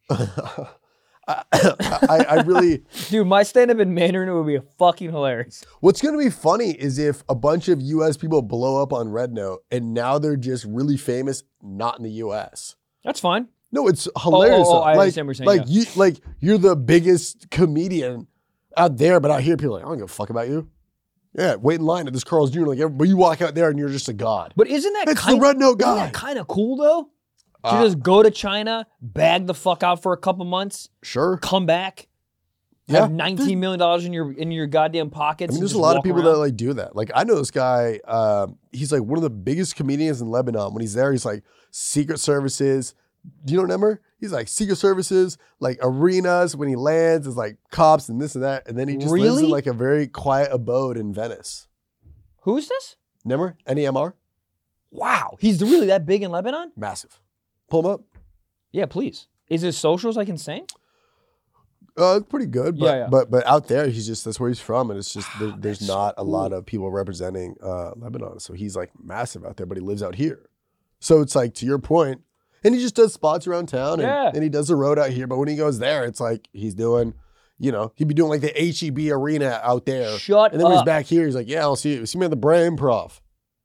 I really. Dude, my stand up in Mandarin would be fucking hilarious. What's going to be funny is if a bunch of U.S. people blow up on Red Note, and now they're just really famous, not in the U.S. That's fine. No, it's hilarious. oh, though. I like, understand what you're saying, like you're the biggest comedian out there, but out here people are like, I don't give a fuck about you. Yeah, wait in line at this Carl's Jr. Like, but you walk out there and you're just a god. But isn't that It's the Red Note guy. kind of cool though? To just go to China, bag the fuck out for a couple months, Sure. come back, Yeah. have $19 million in your goddamn pockets. I mean, and there's a just lot of walk people around. that like do that. Like, I know this guy. He's like one of the biggest comedians in Lebanon. When he's there, he's like Secret Services. Do you know Nemmer? He's like Secret Services, like arenas. When he lands, it's like cops and this and that. And then he just lives Really? in like a very quiet abode in Venice. Who's this? Nemmer? Nemr? Wow, he's really that big in Lebanon? Massive. Pull him up. Yeah, please. Is his socials like insane? It's pretty good, but, Yeah. but out there, that's where he's from, and it's just there's not a lot of people representing Lebanon, so he's like massive out there, but he lives out here, so it's like to your point, and he just does spots around town, and he does the road out here, but when he goes there, it's like he's doing, he'd be doing like the HEB arena out there, Shut and then when he's up. back here, he's like, yeah, I'll see you. See me at the Bray Improv.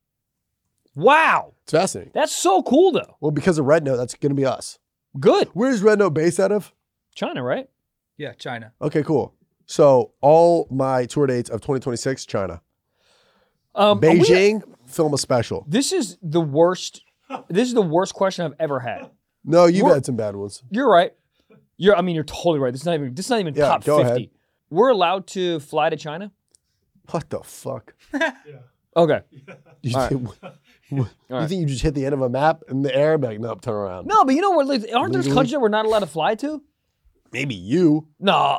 Wow, It's fascinating. that's so cool though. Well, because of Red Note, that's gonna be us. Good. Where's Red Note based out of? China, right? Yeah, China. Okay, cool. So all my tour dates of 2026, China. Beijing, film a special. This is the worst. This is the worst question I've ever had. No, you've We're- had some bad ones. You're right. You're totally right. This is not even Yeah, top go 50. ahead. We're allowed to fly to China? What the fuck? Okay. You, All think, you right. think you just hit the end of a map in the air? Be like, nope, turn around. No, but you know what? Aren't there Legally? countries that we're not allowed to fly to? Maybe you. No.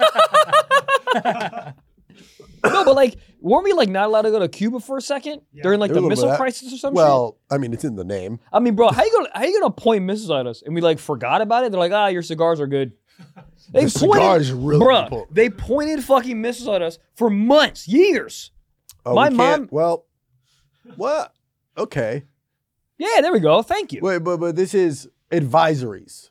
No, but like, weren't we like not allowed to go to Cuba for a second during like There the was a little missile bit of that. crisis or something? Well, I mean, it's in the name. I mean, bro, how you gonna point missiles at us and we like forgot about it? They're like, your cigars are good. They cigars really bruh, important. they pointed fucking missiles at us for months, years. Oh, My we can't- mom- Well, what? Okay. Yeah, there we go. Thank you. Wait, but this is advisories.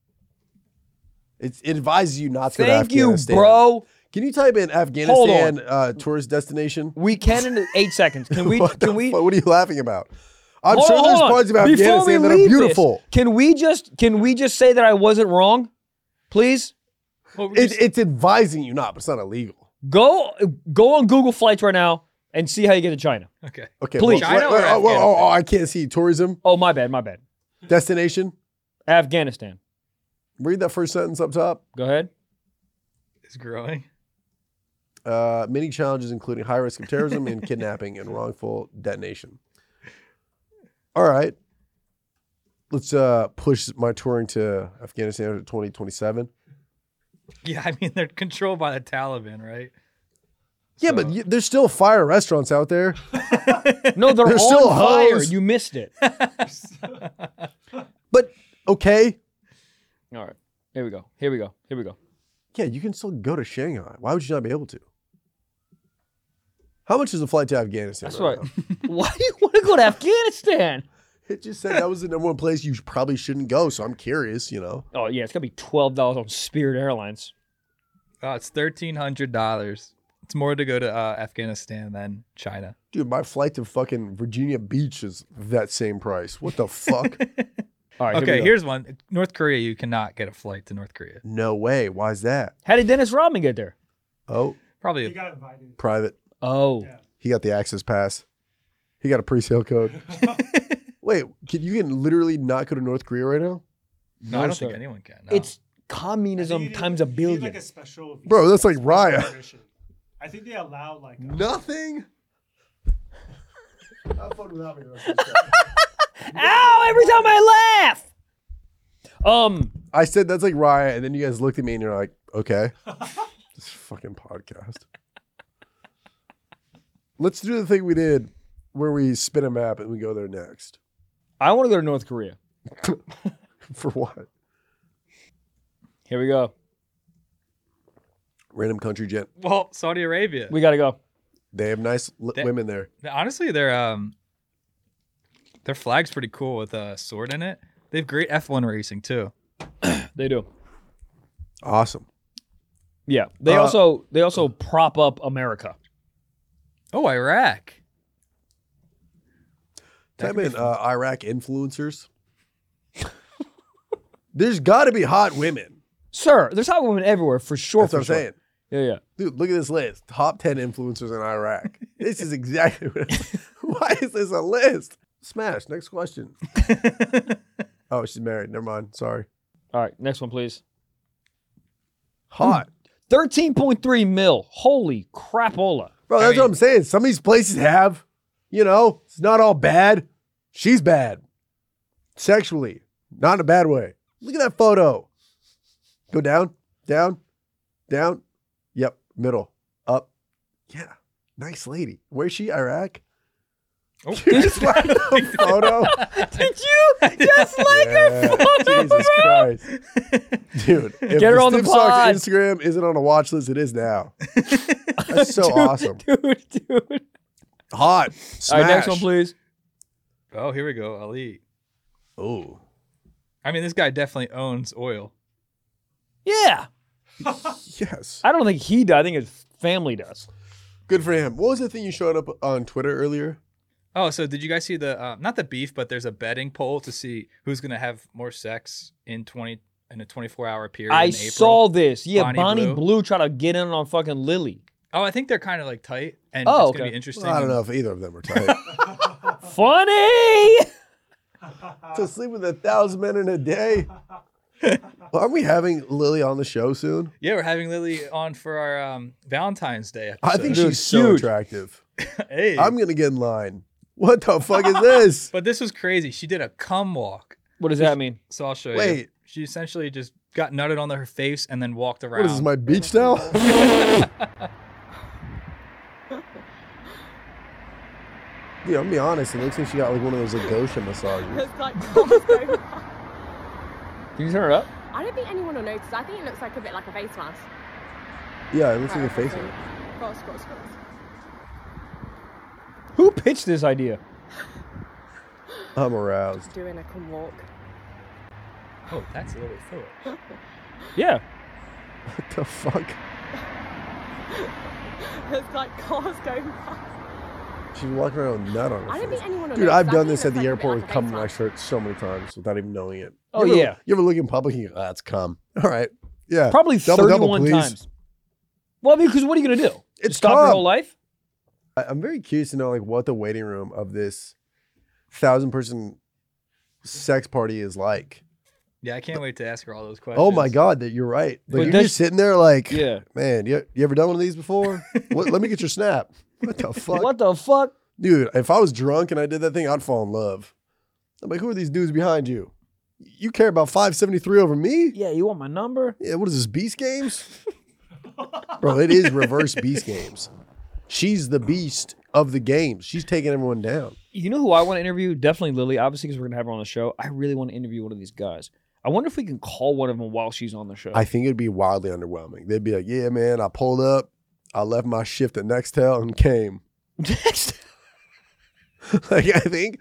It advises you not to go to Thank you, Afghanistan. bro. Can you type in Afghanistan tourist destination? We can in 8 seconds. Can we? What the Can we? fuck? What are you laughing about? I'm Hold sure on, there's hold on. parts of Before we Afghanistan that are leave this, beautiful. Can we just say that I wasn't wrong, please? It's advising you not, but it's not illegal. Go on Google Flights right now and see how you get to China. Okay. Okay, Please. well, China or Afghanistan? I can't see tourism Oh, my bad. destination. Afghanistan. Read that first sentence up top. Go ahead. It's growing. Many challenges, including high risk of terrorism and kidnapping and wrongful detonation. All right. Let's push my touring to Afghanistan to 2027. Yeah, I mean, they're controlled by the Taliban, right? Yeah, So- but there's still fire restaurants out there. No, they're There's all still on fire. hoes. You missed it. But, okay. All right. Here we go. Here we go. Here we go. Yeah, you can still go to Shanghai. Why would you not be able to? How much is a flight to Afghanistan? That's right. Why do you want to go to Afghanistan? It just said that was the number one place you probably shouldn't go, so I'm curious, you know. Oh, yeah. It's going to be $12 on Spirit Airlines. Oh, it's $1,300. It's more to go to Afghanistan than China. Dude, my flight to fucking Virginia Beach is that same price. What the fuck? All right. Okay, here's one. North Korea, you cannot get a flight to North Korea. No way. Why is that? How did Dennis Rodman get there? Oh, Probably. He got invited. private. Oh. Yeah. He got the access pass. He got a pre-sale code. Wait, you can literally not go to North Korea right now? No, I don't sir. think anyone can. No. It's communism times a He billion. did like a special visa, Bro, that's like special Raya. edition. I think they allow like Nothing? Have fun without me. Ow! Every time I laugh. I said that's like Raya, and then you guys looked at me and you're like, okay. This fucking podcast. Let's do the thing we did where we spin a map and we go there next. I want to go to North Korea. For what? Here we go. Random country jet. Well, Saudi Arabia. We got to go. They have nice women there. Honestly, their flag's pretty cool with a sword in it. They have great F1 racing too. They do. Awesome. Yeah. They also prop up America. Oh, Iraq. Type in Iraq influencers. There's got to be hot women. Sir, there's hot women everywhere for sure. That's what I'm saying. Yeah. Dude, look at this list. Top 10 influencers in Iraq. This is exactly what Why is this a list? Smash. Next question. Oh, she's married. Never mind. Sorry. All right. Next one, please. Hot. 13.3 mil. Holy crapola. Bro, that's what I'm saying. Some of these places have, it's not all bad. She's bad. Sexually. Not in a bad way. Look at that photo. Go down, down, down. Yep. Middle. Up. Yeah. Nice lady. Where's she? Iraq? Oh, Just like the photo. Did you just like her photo? Jesus Christ. Dude, if Get her on the Stiff Socks pod. Instagram isn't on a watch list, it is now. That's so awesome. Dude. Hot. Smash. All right, next one, please. Oh, here we go. Ali. Oh. I mean, this guy definitely owns oil. Yeah. Yes. I don't think he does. I think his family does. Good for him. What was the thing you showed up on Twitter earlier? Oh, so did you guys see the not the beef, but there's a betting poll to see who's gonna have more sex in a 24-hour period? I in April? saw this. Yeah, Bonnie Blue. Blue tried to get in on fucking Lily. Oh, I think they're kind of like tight, and Oh, it's gonna okay. be interesting. Well, I don't know if either of them are tight. Funny. To sleep with 1,000 men in a day. Well, aren't we having Lily on the show soon? Yeah, we're having Lily on for our Valentine's Day episode. I think Dude, she's so huge. attractive. Hey, I'm going to get in line. What the fuck is this? but this was crazy. She did a cum walk. What does that mean? So I'll show you. Wait. She essentially just got nutted on her face and then walked around. What is this, my beach towel? Dude, I'm gonna be honest. It looks like she got like one of those like Gosha massages. It's like, what's going on? Can you turn it up? I don't think anyone will notice. I think it looks like a bit like a face mask. Yeah, it looks like a face. Cross. Who pitched this idea? I'm aroused. Doing a cum walk. Oh, that's Lily Phillip. Yeah. What the fuck? It's like cars going past. She's walking around with nut on her I don't face. think anyone will Dude, notice. I've I done think this it at looks the like a bit airport like with a cum face in my mask. shirt so many times without even knowing it. Oh, You ever- yeah. You ever look in public and you go, that's cum. All right. Yeah. Probably Double, 31 please. times. Well, because what are you going to do? It's Just stop your cum. whole life? I'm very curious to know like what the waiting room of this 1,000-person sex party is like. Yeah, I can't wait to ask her all those questions. Oh my God, that you're right. Like, But you're that's- just sitting there like, Yeah. man, you ever done one of these before? Let me get your snap. What the fuck? What the fuck? Dude, if I was drunk and I did that thing, I'd fall in love. I'm like, who are these dudes behind you? You care about 573 over me? Yeah, you want my number? Yeah, what is this, Beast Games? Bro, it is reverse Beast Games. She's the beast of the games. She's taking everyone down. You know who I want to interview? Definitely Lily, obviously, because we're going to have her on the show. I really want to interview one of these guys. I wonder if we can call one of them while she's on the show. I think it'd be wildly underwhelming. They'd be like, yeah, man, I pulled up. I left my shift at Nextel and came. Like, I think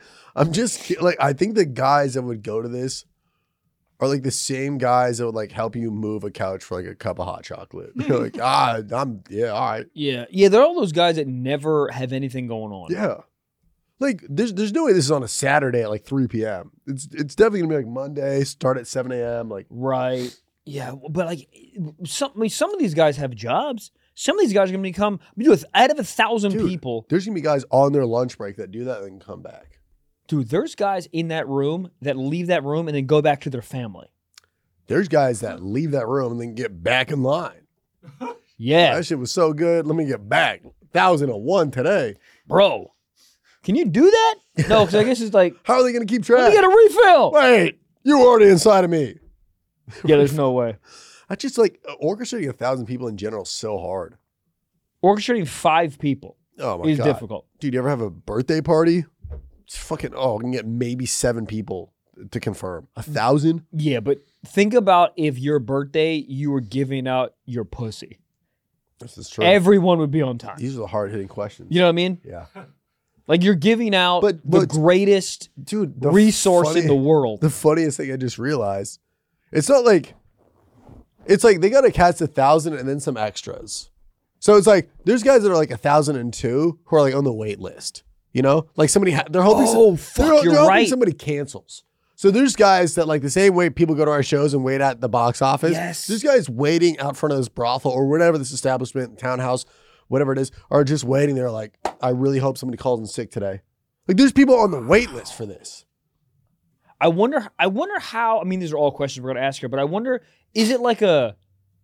the guys that would go to this are like the same guys that would like help you move a couch for like a cup of hot chocolate. You're like, all right. Yeah, they're all those guys that never have anything going on. Yeah. Like, there's no way this is on a Saturday at like 3 p.m. It's definitely gonna be like Monday, start at 7 a.m. Like, Right. Yeah, but like some of these guys have jobs. Some of these guys are going to become, out of 1,000 dude, people. there's gonna be guys on their lunch break that do that and come back. Dude, there's guys in that room that leave that room and then go back to their family. There's guys that leave that room and then get back in line. Yeah. That shit was so good. Let me get back. 1,001 today. Bro, can you do that? No, because I guess it's like, How are they gonna keep let track? me get a refill. Wait, you were already inside of me. Yeah, there's no way. I just like orchestrating 1,000 people in general is so hard. Orchestrating 5 people Oh my is God. difficult. Dude, you ever have a birthday party? It's fucking, I can get maybe 7 people to confirm. 1,000? Yeah, but think about if your birthday, you were giving out your pussy. This is true. Everyone would be on time. These are the hard hitting questions. You know what I mean? Yeah. Like you're giving out But the greatest dude, resource in the world. The funniest thing I just realized, it's not like, it's like they got to cast 1,000 and then some extras. So it's like, there's guys that are like 1,002 who are like on the wait list. You know, like somebody, they're hoping, you're hoping right. somebody cancels. So there's guys that like the same way people go to our shows and wait at the box office. Yes. There's guys waiting out front of this brothel or whatever this establishment, townhouse, whatever it is, are just waiting there like, I really hope somebody calls in sick today. Like there's people on the wait list for this. I wonder how, I mean, these are all questions we're going to ask her, but I wonder, is it like a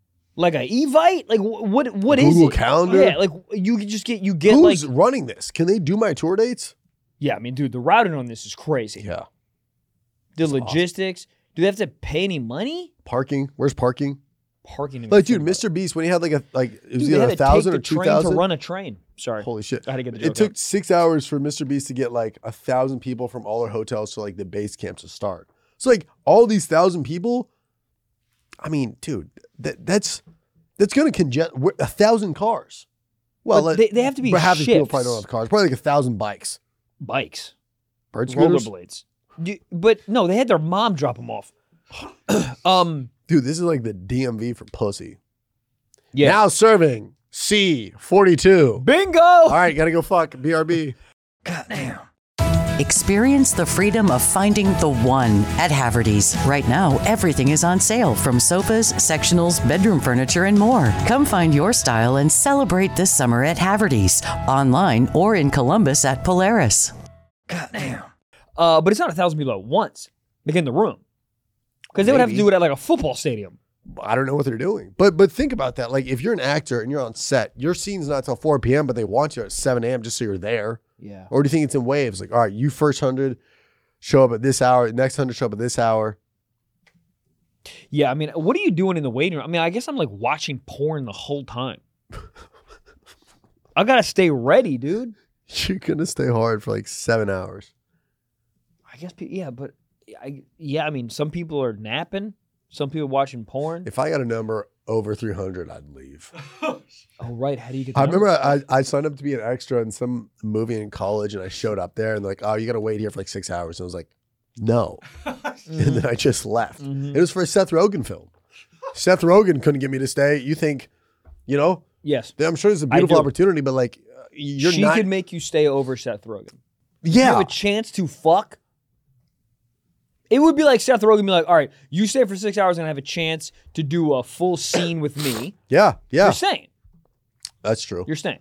Evite? Like what is it? Google Calendar? Yeah, like you get Who's like, running this? Can they do my tour dates? yeah, I mean, dude, the routing on this is crazy. Yeah. The It's logistics. Do they have to pay any money? Parking? Where's parking? Parking. Like, dude, Mr. Beast, when he had it was Dude, either they had to 1,000 or take the train 2,000. to run a train. Sorry. Holy shit. I had to get the joke It took out. 6 hours for Mr. Beast to get like 1,000 people from all their hotels to like the base camp to start. So like all these 1,000 people, I mean, dude, that's going to congest 1,000 cars. Well, But they have to be but half these people shifts. probably don't have cars. Probably like 1,000 bikes. Bikes. Bird scooters. Rollerblades. But no, they had their mom drop them off. Dude, this is like the DMV for pussy. Yeah. Now serving C42. Bingo! All right, gotta go fuck. BRB. Experience the freedom of finding the one at Haverty's. Right now, everything is on sale, from sofas, sectionals, bedroom furniture, and more. Come find your style and celebrate this summer at Haverty's, online or in Columbus at Polaris. But it's not 1,000 people at once, like in the room. Because they would have to Maybe. do it at like a football stadium. I don't know what they're doing. But think about that. Like if you're an actor and you're on set, your scene's not till 4 p.m., but they want you at 7 a.m. just so you're there. Yeah. Or do you think it's in waves? Like, all right, you first 100 show up at this hour, next 100 show up at this hour. Yeah, I mean, what are you doing in the waiting room? I mean, I guess I'm like watching porn the whole time. I gotta stay ready, dude. You're going to stay hard for like 7 hours. I guess, yeah, but I mean, some people are napping, some people watching porn. If I got a number over 300, I'd leave. Oh, right. How do you get? I the remember number? I signed up to be an extra in some movie in college, and I showed up there, and they're like, oh, you got to wait here for like 6 hours. And I was like, no. And then I just left. It was for a Seth Rogen film. Seth Rogen couldn't get me to stay. You think, you know? Yes. I'm sure it's a beautiful do. opportunity, but like, you're She not. could make you stay over Seth Rogen. You Yeah. have a chance to fuck. It would be like Seth Rogen be like, all right, you stay for 6 hours and I have a chance to do a full scene with me. Yeah. Yeah. You're staying. That's true. You're staying.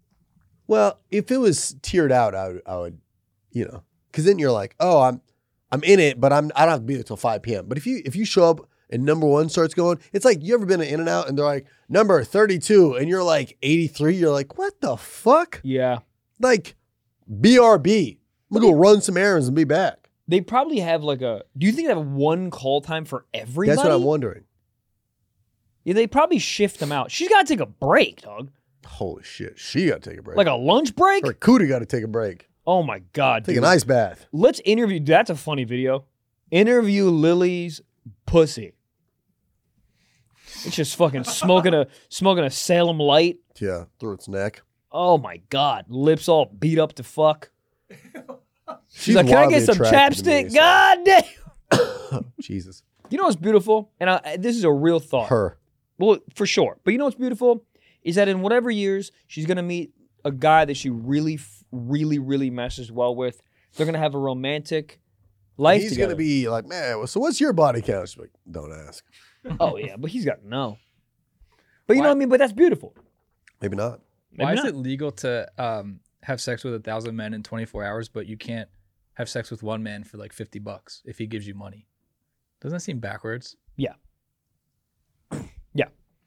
Well, if it was tiered out, I would, you know, because then you're like, oh, I'm in it, but I don't have to be there till 5 p.m. But if you show up and number 1 starts going, it's like, you ever been to In-N-Out and they're like, number 32, and you're like 83, you're like, what the fuck? Yeah. Like, BRB. I'm gonna go run some errands and be back. They probably have do you think they have one call time for everybody? That's what I'm wondering. Yeah, they probably shift them out. She's got to take a break, dog. Holy shit. She got to take a break. Like a lunch break? Her cootie got to take a break. Oh my God, Take dude. an ice bath. Let's interview. That's a funny video. Interview Lily's pussy. It's just fucking smoking a Salem Light. Yeah, through its neck. Oh my God, lips all beat up to fuck. She's like, can I wildly get some attractive to me, chapstick? so- God damn. Jesus. You know what's beautiful? And this is a real thought. Her. Well, for sure. But you know what's beautiful? Is that in whatever years she's going to meet a guy that she really, really, really meshes well with. They're going to have a romantic life He's together. going to be like, man, so what's your body count? She's like, don't ask. Oh, yeah, but he's got to know. But you know what I mean? But that's beautiful. Maybe not. Maybe Why not. is it legal to have sex with 1,000 men in 24 hours, but you can't have sex with one man for like $50 if he gives you money? Doesn't that seem backwards? Yeah. Yeah.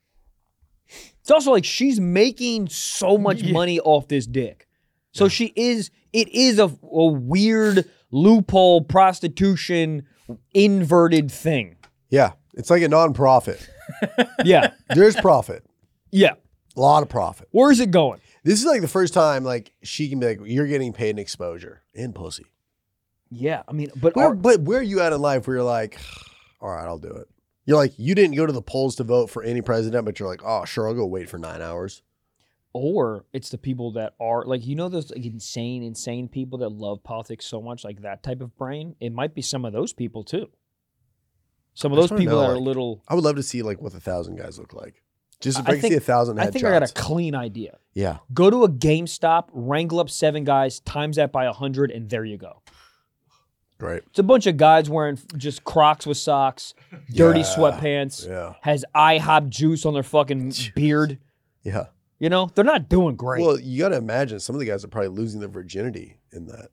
It's also like she's making so much money off this dick. So it is a weird loophole prostitution inverted thing. Yeah, it's like a non-profit. Yeah. There's profit. Yeah. A lot of profit. Where is it going? This is like the first time like she can be like, you're getting paid in exposure and pussy. Yeah. I mean, but Where are you at in life where you're like, all right, I'll do it? You're like, you didn't go to the polls to vote for any president, but you're like, oh, sure, I'll go wait for 9 hours. or it's the people that are like, you know, those like insane people that love politics so much, like that type of brain. It might be some of those people too. Some of I those just wanna people know, that are like, a little. I would love to see like what 1,000 guys look like. Just if I, I could think see 1,000 headshots. I think I got a clean idea. Yeah. Go to a GameStop, wrangle up 7 guys, times that by 100, and there you go. Great. It's a bunch of guys wearing just Crocs with socks, dirty Yeah, sweatpants, yeah. has IHOP juice on their fucking beard. Yeah. You know, they're not doing great. Well, you got to imagine some of the guys are probably losing their virginity in that.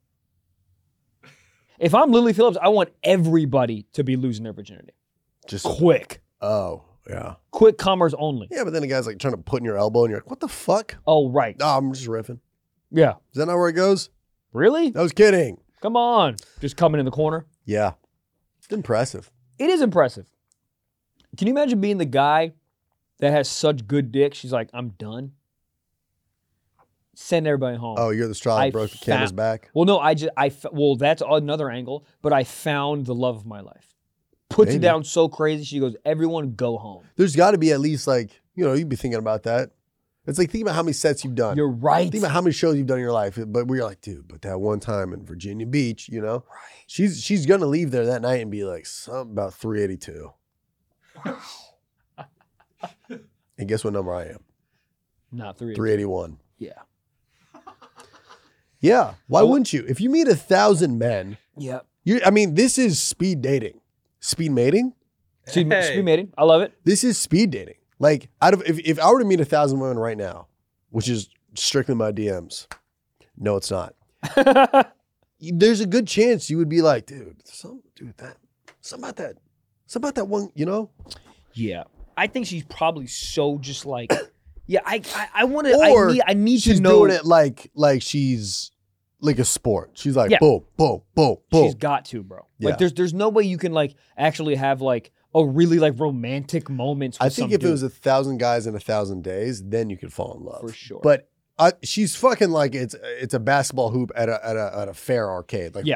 If I'm Lily Phillips, I want everybody to be losing their virginity. Just Quick. Oh, yeah. Quick comers only. Yeah, but then the guy's like trying to put in your elbow and you're like, what the fuck? Oh, right. No, I'm just riffing. Yeah. Is that not where it goes? Really? I was kidding. Come on. Just coming in the corner. Yeah. It's impressive. It is impressive. Can you imagine being the guy that has such good dick? She's like, I'm done. Send everybody home. Oh, you're the straw that broke the camel's back? Well, no, well, that's another angle, but I found the love of my life. Puts it Maybe. down so crazy. She goes, everyone go home. There's got to be at least like, you know, you'd be thinking about that. It's like, think about how many sets you've done. You're right. Think about how many shows you've done in your life. But we're like, dude, but that one time in Virginia Beach, you know? Right. She's going to leave there that night and be like, something about 382. And guess what number I am? Not 3. 381. Yeah. Yeah. Why wouldn't you? If you meet 1,000 men, Yeah. I mean, this is speed dating. Speed mating? Speed mating. I love it. This is speed dating. Like, if I were to meet 1,000 women right now, which is strictly my DMs, no, it's not. There's a good chance you would be like, dude, something about that one, you know? Yeah. I think she's probably so just like, yeah, I want to, Or I need she's to know. doing it like she's like a sport. She's like, Yeah. boom, boom, boom, boom. She's got to, bro. Yeah. Like, there's no way you can like actually have like a really like romantic moments with I think some if dude. it was 1,000 guys in 1,000 days, then you could fall in love. For sure. But she's fucking like it's a basketball hoop at a fair arcade. Like, Yeah.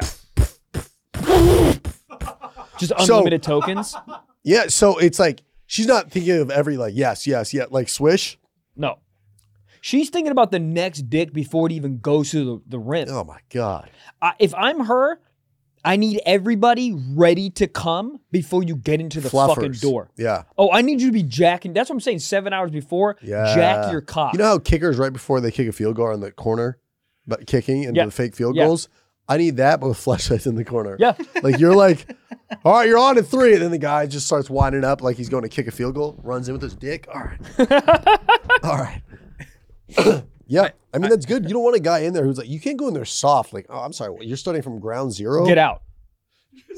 Just unlimited tokens? yeah. So it's like she's not thinking of every like yes, like swish. No. She's thinking about the next dick before it even goes to the rim. Oh my god. If I'm her, I need everybody ready to come before you get into the fucking Fluffers. door. Yeah. Oh, I need you to be jacking. That's what I'm saying. 7 hours before, Yeah. jack your cock. You know how kickers right before they kick a field goal are in the corner, but kicking into Yeah. the fake field Yeah. goals? I need that, but with flashlights in the corner. Yeah. Like you're like, all right, you're on at 3. And then the guy just starts winding up like he's going to kick a field goal, runs in with his dick. All right. All right. Yeah. I mean, that's good. You don't want a guy in there who's like, you can't go in there soft. Like, oh, I'm sorry. What, you're starting from ground zero? Get out.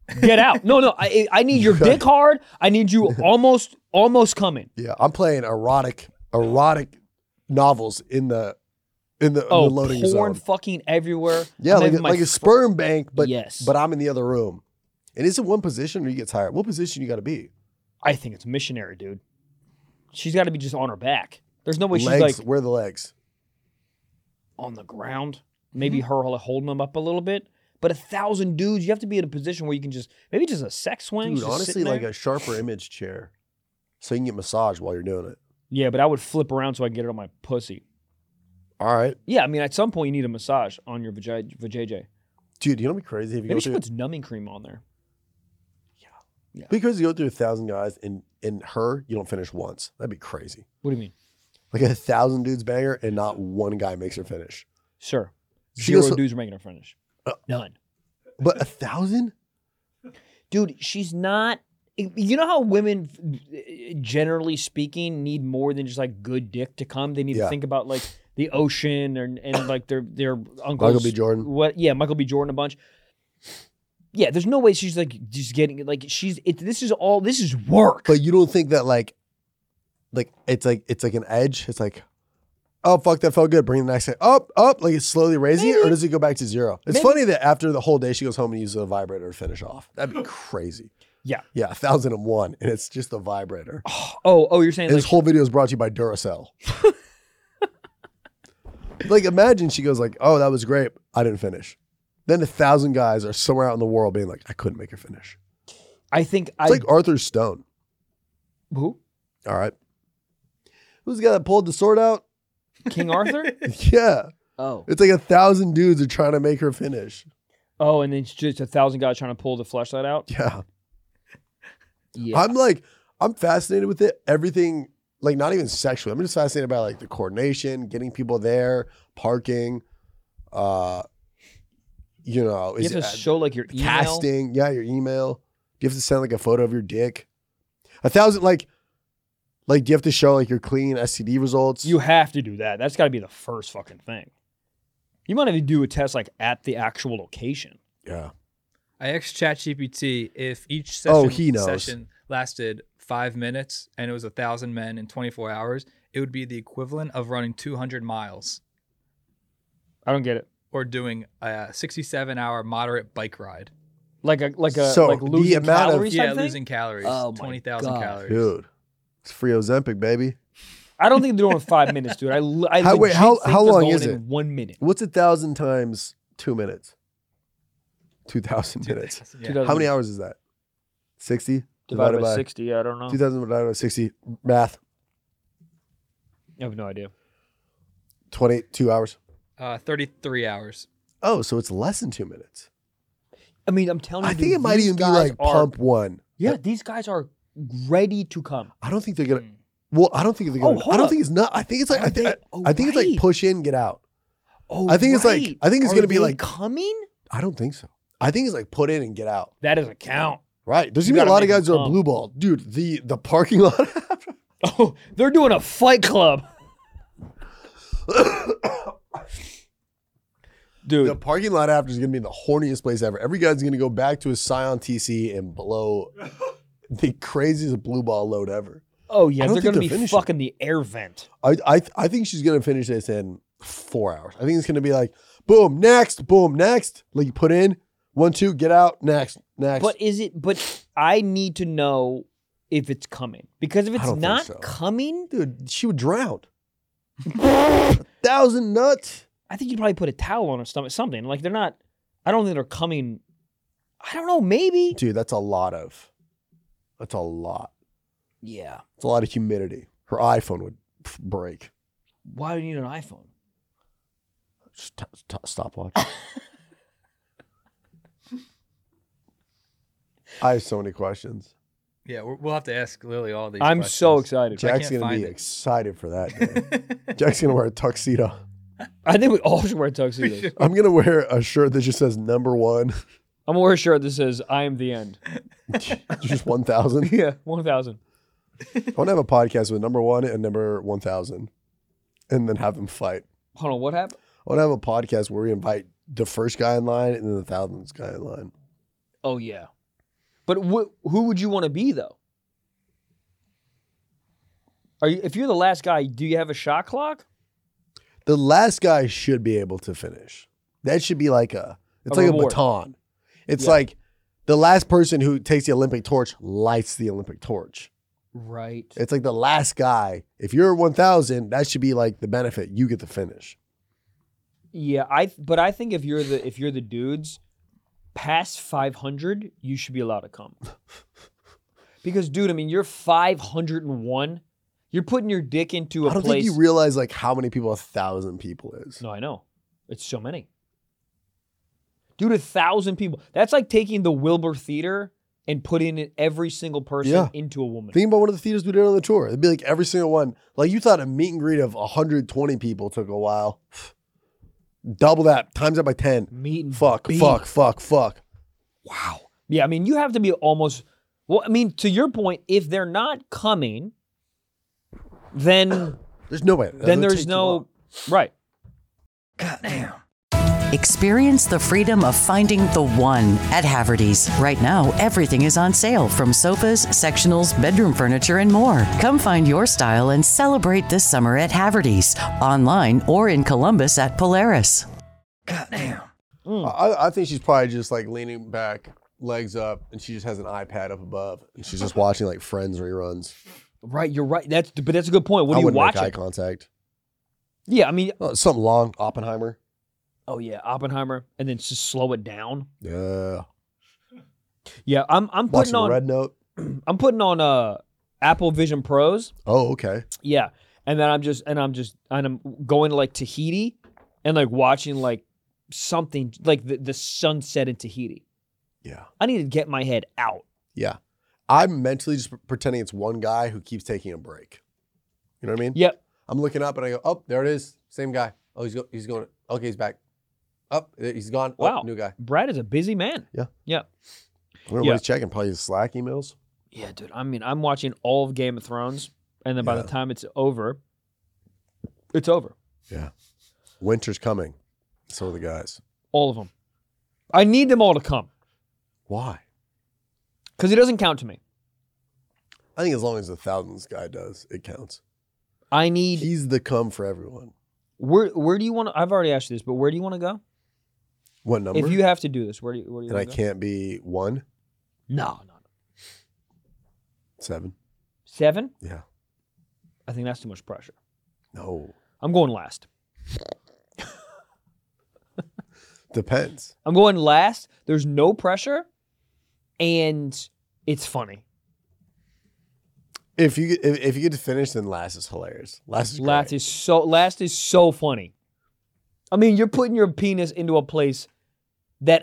Get out. No. I need your dick hard. I need you almost coming. Yeah, I'm playing erotic novels in the loading porn zone. fucking everywhere. Yeah, I'm like having my a sperm bank, but Yes. but I'm in the other room. And is it one position or you get tired? What position you got to be? I think it's missionary, dude. She's got to be just on her back. There's no way Legs, she's like where are the legs? on the ground. Maybe her holding them up a little bit. But 1,000 dudes, you have to be in a position where you can maybe just a sex swing. Dude, just honestly, sitting like there. a sharper image chair, so you can get massage while you're doing it. Yeah, but I would flip around so I can get it on my pussy. All right, Yeah, I mean, at some point you need a massage on your vajayjay. dude. You know what'd be crazy if you Maybe go she through puts numbing cream on there. because you go through 1,000 guys and her you don't finish once. That'd be crazy. What do you mean? Like 1,000 dudes bang her and not one guy makes her finish. Sure. She Zero goes- dudes are making her finish. None. But 1,000? Dude, she's not. You know how women, generally speaking, need more than just like good dick to come. They need to Yeah. think about like the ocean and like their uncles. Michael B. Jordan. What? Yeah, Michael B. Jordan a bunch. Yeah, there's no way she's like just getting like she's. This is work. But you don't think that like it's like an edge. It's like, oh fuck, that felt good. Bring the next guy up, like it's slowly raising it, or does it go back to zero? It's funny that after the whole day she goes home and uses a vibrator to finish off. That'd be crazy. Yeah. Yeah, 1,001, and it's just a vibrator. Oh, you're saying And like this whole video is brought to you by Duracell. Like, imagine she goes like, "Oh, that was great. I didn't finish." Then 1,000 guys are somewhere out in the world being like, "I couldn't make her finish." I think It's like Arthur Stone. who? All right, who's the guy that pulled the sword out? King Arthur? Yeah, Oh. it's like 1,000 dudes are trying to make her finish. Oh, and then it's just 1,000 guys trying to pull the fleshlight out? Yeah. Yeah. I'm fascinated with it. Everything, like not even sexually. I'm just fascinated by like the coordination, getting people there, parking, you know, You have to show like your email. casting. Yeah, your email. Do you have to send like a photo of your dick? 1,000, like do you have to show like your clean STD results? You have to do that. That's got to be the first fucking thing. You might even do a test like at the actual location. Yeah. I asked ChatGPT if each he knows. session lasted 5 minutes and it was 1,000 men in 24 hours, it would be the equivalent of running 200 miles I don't get it. or doing a 67-hour moderate bike ride. Like So, like the losing amount of- calories type Yeah, thing? losing calories. Oh my 20,000 God. calories. Dude, it's free Ozempic, baby. I don't think they're doing 5 minutes, dude. I How- wait, legit how think they're long going is in it? 1 minute. What's 1,000 times 2 minutes? 2,000 minutes. Yeah. 2000 How many hours is that? 60 divided by 60? I don't know. 2,000 divided by 60. Math. I have no idea. 22 hours. 33 hours. Oh, so it's less than 2 minutes. I mean, I'm telling you, I think dude, it might these even be guys like are- pump one. Yeah, these guys are ready to come. I don't think they're gonna. Well, I don't think they're gonna. hold I don't up. think it's not. I think it's like. Are they- I think it's like right. push in, get out. Oh, I think it's like. right. I think it's Are gonna be they like. coming. I don't think so. I think it's like put in and get out. That doesn't count. Right. There's You gonna be a gotta lot of make guys them that are come. blue ball, dude. The parking lot. Oh, they're doing a fight club. Dude, The parking lot after is gonna be the horniest place ever. Every guy's gonna go back to his Scion TC and blow the craziest blue ball load ever. oh yeah, I don't they're think gonna be they're finishing. fucking the air vent. I think she's gonna finish this in 4 hours. I think it's gonna be like boom next, like you put in 1 2 get out next. But is it? But I need to know if it's coming because if I it's don't think not so. coming, Dude, she would drown. 1,000 nuts. I think you'd probably put a towel on her stomach, something like they're not. I don't think they're coming. I don't know. Maybe. Dude, that's a lot. Yeah. It's a lot of humidity. Her iPhone would break. Why do you need an iPhone? Just stopwatch. I have so many questions. Yeah, we'll have to ask Lily all these I'm so questions. excited. Jack's can't gonna be find it. excited for that day. Jack's gonna wear a tuxedo. I think we all should wear tuxedos. I'm gonna wear a shirt that just says number 1. I'm gonna wear a shirt that says "I am the end." Just 1,000. Yeah, 1,000. I want to have a podcast with number 1 and number 1,000, and then have them fight. Hold on, what happened? I want to have a podcast where we invite the first guy in line and then the 1,000th guy in line. Oh yeah, But who would you want to be though? If you're the last guy, do you have a shot clock? The last guy should be able to finish. That should be like a reward. baton. It's like the last person who takes the Olympic torch lights the Olympic torch. Right. It's like the last guy. If you're 1,000, that should be like the benefit. You get to finish. Yeah, but I think if you're the dudes past 500, you should be allowed to come. Because dude, I mean, you're 501. You're putting your dick into a place. I don't think you realize like how many people 1,000 people is. No, I know. It's so many. Dude, 1,000 people. That's like taking the Wilbur Theater and putting every single person into a woman. Think about one of the theaters we did on the tour. It'd be like every single one. Like you thought a meet and greet of 120 people took a while. Double that. Times that by 10. Meet and fuck. Wow. Yeah, I mean, you have to be almost... Well, I mean, to your point, if they're not coming, then... There's no way. Then there's no... Right. Goddamn. Experience the freedom of finding the one at Haverty's. Right now, everything is on sale, from sofas, sectionals, bedroom furniture, and more. Come find your style and celebrate this summer at Haverty's, online or in Columbus at Polaris. Goddamn. I think she's probably just like leaning back, legs up, and she just has an iPad up above, and she's just watching like Friends reruns. Right, you're right. But that's a good point. What I are you wouldn't watching? make eye contact. Yeah, I mean... something long. Oppenheimer. Oh yeah, Oppenheimer, and then just slow it down. Yeah. Yeah, I'm putting Watching on Red Note. I'm putting on Apple Vision Pros. Oh, okay. Yeah, and then I'm going to like Tahiti and like watching like something like the sunset in Tahiti. Yeah. I need to get my head out. Yeah. I'm mentally just pretending it's one guy who keeps taking a break. You know what I mean? Yep. I'm looking up and I go, oh, there it is. Same guy. Oh, he's going. Okay, he's back. Up, he's gone. Wow. Oh, new guy. Brad is a busy man. Yeah. Yeah. I wonder what he's checking. Probably his Slack emails. Yeah, dude. I mean, I'm watching all of Game of Thrones, and then by the time it's over, it's over. Yeah. Winter's coming. So are the guys. All of them. I need them all to come. Why? Because it doesn't count to me. I think as long as the thousands guy does, it counts. He's the come for everyone. Where do you want to? I've already asked you this, but where do you want to go? What number? If you have to do this, where do you and want I to go? can't be 1? No. 7. 7? Yeah. I think that's too much pressure. No. I'm going last. Depends. I'm going last. There's no pressure, and it's funny. If you get to finish, then last is hilarious. Last is great. Last is so funny. I mean, you're putting your penis into a place that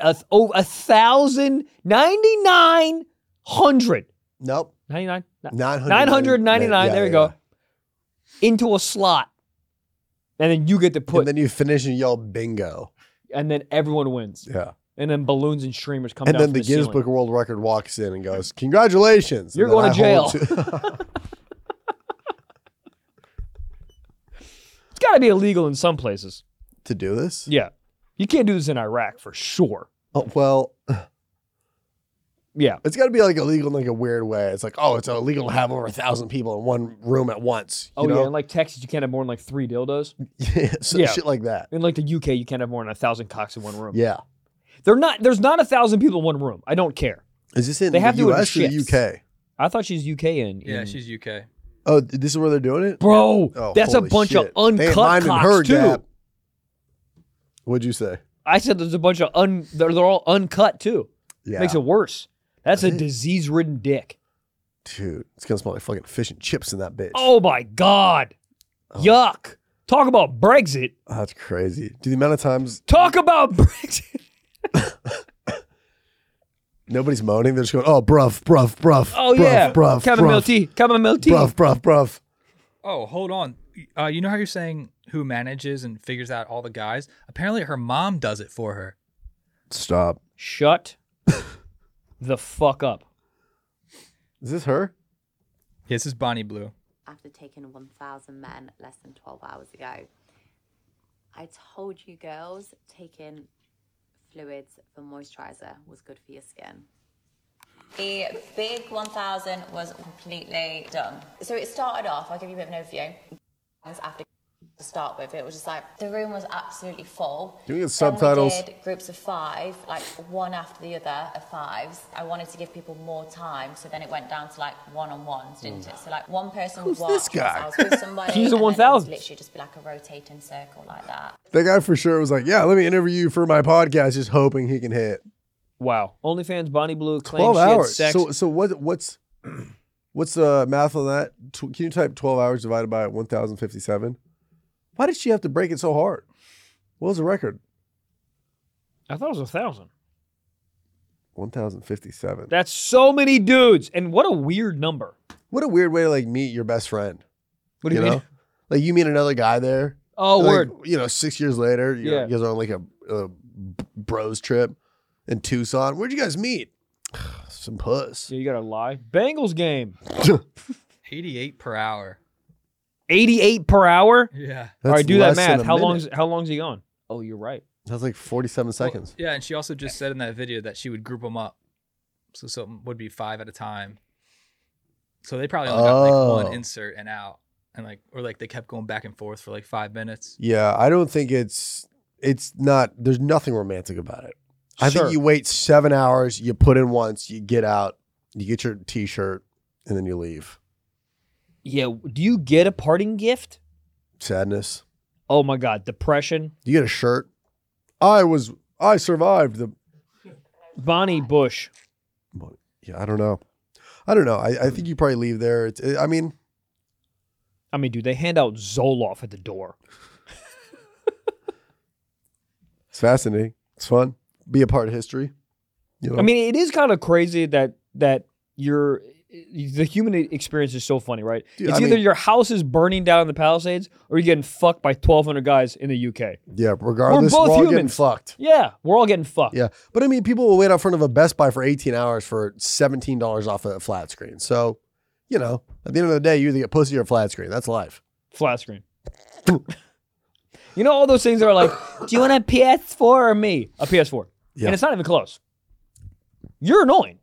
1,099 Nope. 99 999. There you go. Into a slot, and then you get to put. And then you finish and yell bingo. And then everyone wins. Yeah. And then balloons and streamers come and down. And then the Guinness Book of World Record walks in and goes, "Congratulations! You're going to jail." It's got to be illegal in some places to do this. Yeah, you can't do this in Iraq for sure. Oh well. Yeah, it's got to be like illegal in like a weird way. It's like, oh, it's illegal to have over 1,000 people in one room at once. You know? Yeah, in like Texas, you can't have more than like 3 dildos. Shit like that. In like the UK, you can't have more than 1,000 cocks in one room. Yeah, there's not 1,000 people in one room. I don't care. Is this in the US or the UK? I thought she's UK in. Yeah, she's UK. Oh, this is where they're doing it, bro. That's a bunch of uncut cocks too. Gap. What'd you say? I said there's a bunch of they're all uncut too. Yeah, makes it worse. That's a disease-ridden dick. Dude, it's going to smell like fucking fish and chips in that bitch. Oh, my God. Oh. Yuck. Talk about Brexit. Oh, that's crazy. Dude, the amount of times... Talk about Brexit. Nobody's moaning. They're just going, oh, bruv. Oh, yeah. Chamomile tea. Bruv. Oh, hold on. You know how you're saying who manages and figures out all the guys? Apparently her mom does it for her. Stop. Shut the fuck up. Is this her? Yeah, this is Bonnie Blue. After taking 1,000 men less than 12 hours ago, I told you girls taking fluids for moisturizer was good for your skin. The big 1000 was completely done. So it started off, I'll give you a bit of an overview. After to start with, it was just like the room was absolutely full. Do we get Then subtitles? we did groups of 5, like one after the other of 5s. I wanted to give people more time, so then it went down to like one-on-ones, didn't it? So like one person Who's would watch this guy? as I was with somebody. He's the and then it 1000. would literally just be like a rotating circle like that. That guy for sure was like, yeah, let me interview you for my podcast, just hoping he can hit. Wow. OnlyFans Bonnie Blue claims 12 she had hours. sex. So what's the math on that? Can you type 12 hours divided by 1,057? Why did she have to break it so hard? What was the record? I thought it was 1,000. 1,057. That's so many dudes. And what a weird number. What a weird way to like meet your best friend. What do you mean? know? Like you meet another guy there. Oh, like, word. You know, 6 years later, you Yeah. guys are on like a bros trip in Tucson. Where'd you guys meet? Some puss. Yeah, you gotta lie. Bengals game. 88 per hour. 88 per hour? Yeah. All right, do that less than math. a How minute. long's he gone? Oh, you're right. That's like 47 seconds. Yeah, and she also just said in that video that she would group them up. So something would be 5 at a time. So they probably only got like one insert and out. And like, or like they kept going back and forth for like 5 minutes. Yeah, I don't think it's not, there's nothing romantic about it. I Sure. think you wait 7 hours, you put in once, you get out, you get your t-shirt, and then you leave. Yeah. Do you get a parting gift? Sadness. Oh my God. Depression. You get a shirt. I survived the. Bonnie Bush. Yeah, I don't know. I think you probably leave there. I mean, dude, they hand out Zoloft at the door. it's fascinating. It's fun. Be a part of history. You know? I mean, it is kind of crazy that the human experience is so funny, right? Dude, it's I either mean- your house is burning down in the Palisades or you're getting fucked by 1,200 guys in the UK. Yeah, regardless, We're both all getting humans. fucked. Yeah, we're all getting fucked. Yeah, but I mean, people will wait out front of a Best Buy for 18 hours for $17 off a flat screen. So, you know, at the end of the day, you either get pussy or a flat screen. That's life. Flat screen. You know all those things that are like, do you want a PS4 or me? A PS4. Yeah. And it's not even close. You're annoying.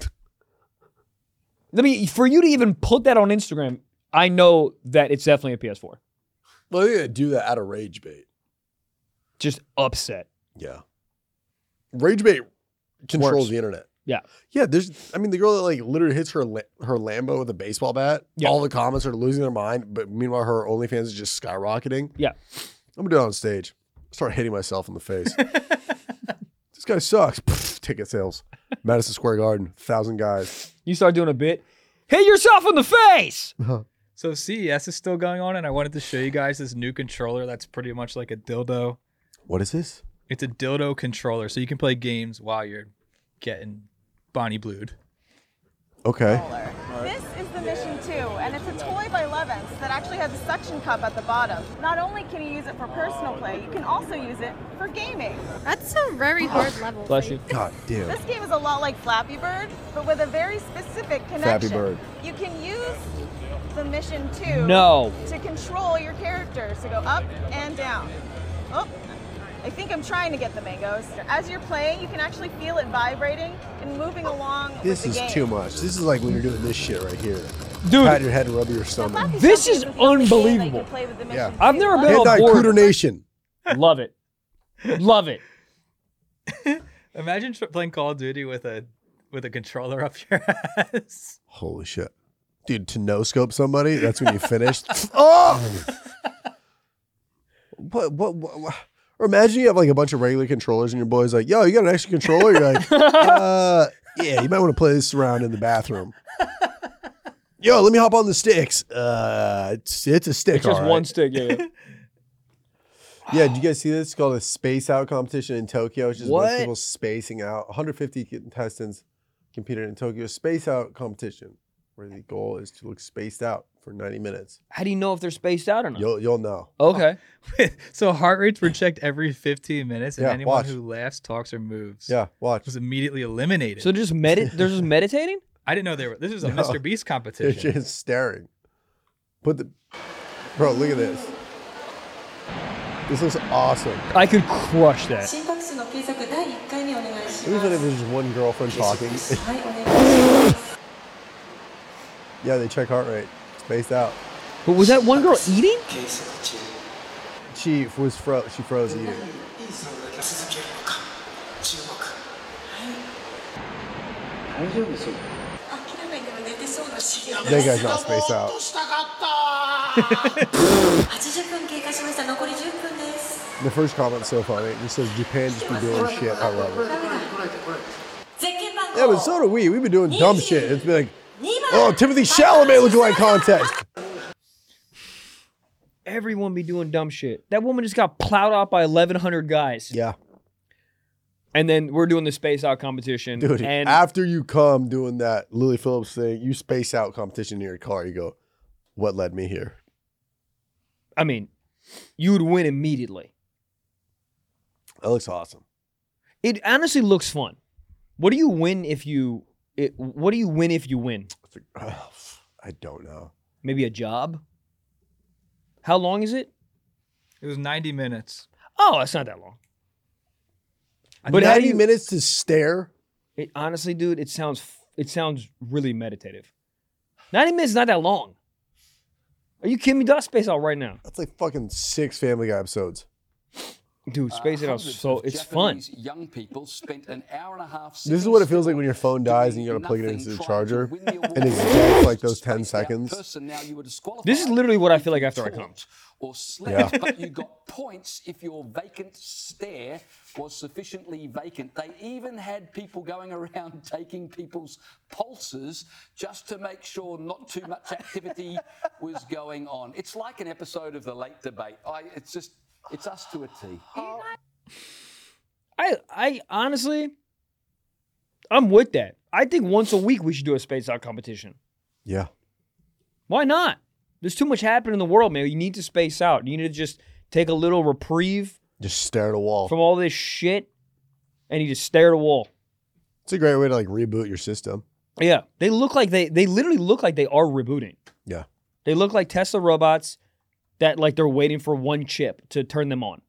I mean, for you to even put that on Instagram, I know that it's definitely a PS4. Well, they do that out of rage bait. Just upset. Yeah. Rage bait controls Works. the internet. Yeah. Yeah, the girl that like literally hits her Lambo with a baseball bat. Yeah. All the comments are losing their mind, but meanwhile her OnlyFans is just skyrocketing. Yeah. I'm gonna do it on stage. Start hitting myself in the face. This guy sucks. Pfft, ticket sales. Madison Square Garden, 1,000 guys. You start doing a bit. Hit yourself in the face. So CES is still going on, and I wanted to show you guys this new controller that's pretty much like a dildo. What is this? It's a dildo controller, so you can play games while you're getting Bonnie Blued. Okay. This is the Mission 2, and it's a toy by Levins that actually has a suction cup at the bottom. Not only can you use it for personal play, you can also use it for gaming. That's a very hard level. Bless you. God damn. This game is a lot like Flappy Bird, but with a very specific connection. Flappy Bird. You can use the Mission 2 No. to control your characters to go up and down. Oh, I think I'm trying to get the mangoes. As you're playing, you can actually feel it vibrating and moving along This with the is game. too much. This is like when you're doing this shit right here. Dude. Pat your head and rub your stomach. This is unbelievable. Yeah. I've never been on Midnight board. Cooter Nation. Love it. Love it. Imagine playing Call of Duty with a controller up your ass. Holy shit. Dude, to no-scope somebody, that's when you finished. Oh! What? Or imagine you have like a bunch of regular controllers and your boy's like, yo, you got an extra controller? You're like, yeah, you might want to play this around in the bathroom. Yo, let me hop on the sticks. It's a stick. It's just all right. one stick, yeah. Yeah, did you guys see this? It's called a Space Out competition in Tokyo. It's just a bunch of What? people spacing out. 150 contestants competed in Tokyo Space Out competition, where the goal is to look spaced out for 90 minutes. How do you know if they're spaced out or not? You'll know. Okay. So heart rates were checked every 15 minutes, and Yeah, anyone watch. who laughs, talks, or moves Yeah, watch. was immediately eliminated. So they're just meditating? I didn't know they were. This is a No. Mr. Beast They're competition. just staring. Bro, look at this. This looks awesome. I could crush that. What if there's just one girlfriend talking? Yeah, they check heart rate. Spaced out. But was that one girl eating? She froze eating. That guy's not spaced out. The first comment's so funny. It says Japan just be doing shit. I love it. Yeah, but so do we. We've been doing dumb shit. It's been like, oh, Timothy Chalamet lookalike contest. Everyone be doing dumb shit. That woman just got plowed out by 1,100 guys. Yeah. And then we're doing the space out competition. Dude, and after you come doing that Lily Phillips thing, you space out competition in your car. You go, what led me here? I mean, you would win immediately. That looks awesome. It honestly looks fun. What do you win if you? What do you win if you win? I don't know. Maybe a job. How long is it? It was 90 minutes. Oh, that's not that long. But 90 minutes to stare? It, honestly, dude, it sounds really meditative. 90 minutes is not that long. Are you kidding me? Dot Space Out right now. That's like fucking 6 Family Guy episodes. Dude, Space It Out, so it's fun. Young people spent an hour and a half. This is what it feels like when your phone dies and you gotta plug it into the charger and it's dead for like those 10 seconds. This is literally what I feel like after I come. Or slept, but you got points if your vacant stare was sufficiently vacant. They even had people going around taking people's pulses just to make sure not too much activity was going on. It's like an episode of The Late Debate. It's us to a T. I honestly, I'm with that. I think once a week we should do a Space Out competition. Yeah. Why not? There's too much happening in the world, man. You need to space out. You need to just take a little reprieve. Just stare at a wall. From all this shit, and you just stare at a wall. It's a great way to like reboot your system. Yeah. They literally look like they are rebooting. Yeah. They look like Tesla robots that like they're waiting for one chip to turn them on.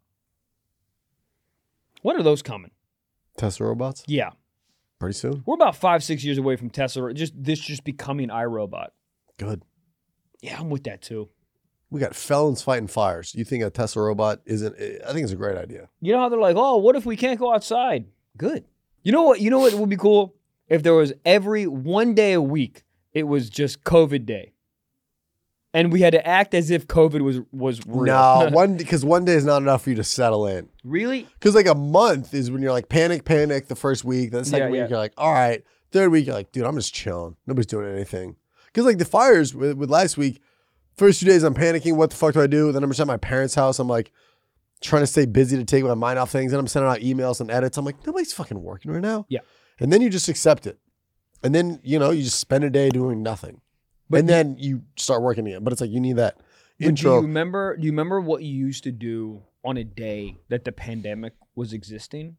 When are those coming? Tesla robots? Yeah. Pretty soon. We're about 5-6 years away from Tesla. Just becoming iRobot. Good. Yeah, I'm with that too. We got felons fighting fires. You think a Tesla robot isn't? I think it's a great idea. You know how they're like, oh, what if we can't go outside? Good. You know what? You know what would be cool? If there was every one day a week, it was just COVID day. And we had to act as if COVID was real. No, because one day is not enough for you to settle in. Really? Because like a month is when you're like panic the first week. Then the second week you're like, all right. Third week you're like, dude, I'm just chilling. Nobody's doing anything. Because like the fires with last week, first 2 days I'm panicking. What the fuck do I do? Then I'm just at my parents' house. I'm like trying to stay busy to take my mind off things. And I'm sending out emails and edits. I'm like, nobody's fucking working right now. Yeah. And then you just accept it. And then, you just spend a day doing nothing. And then you start working again. But it's like you need that intro. Do you remember what you used to do on a day that the pandemic was existing?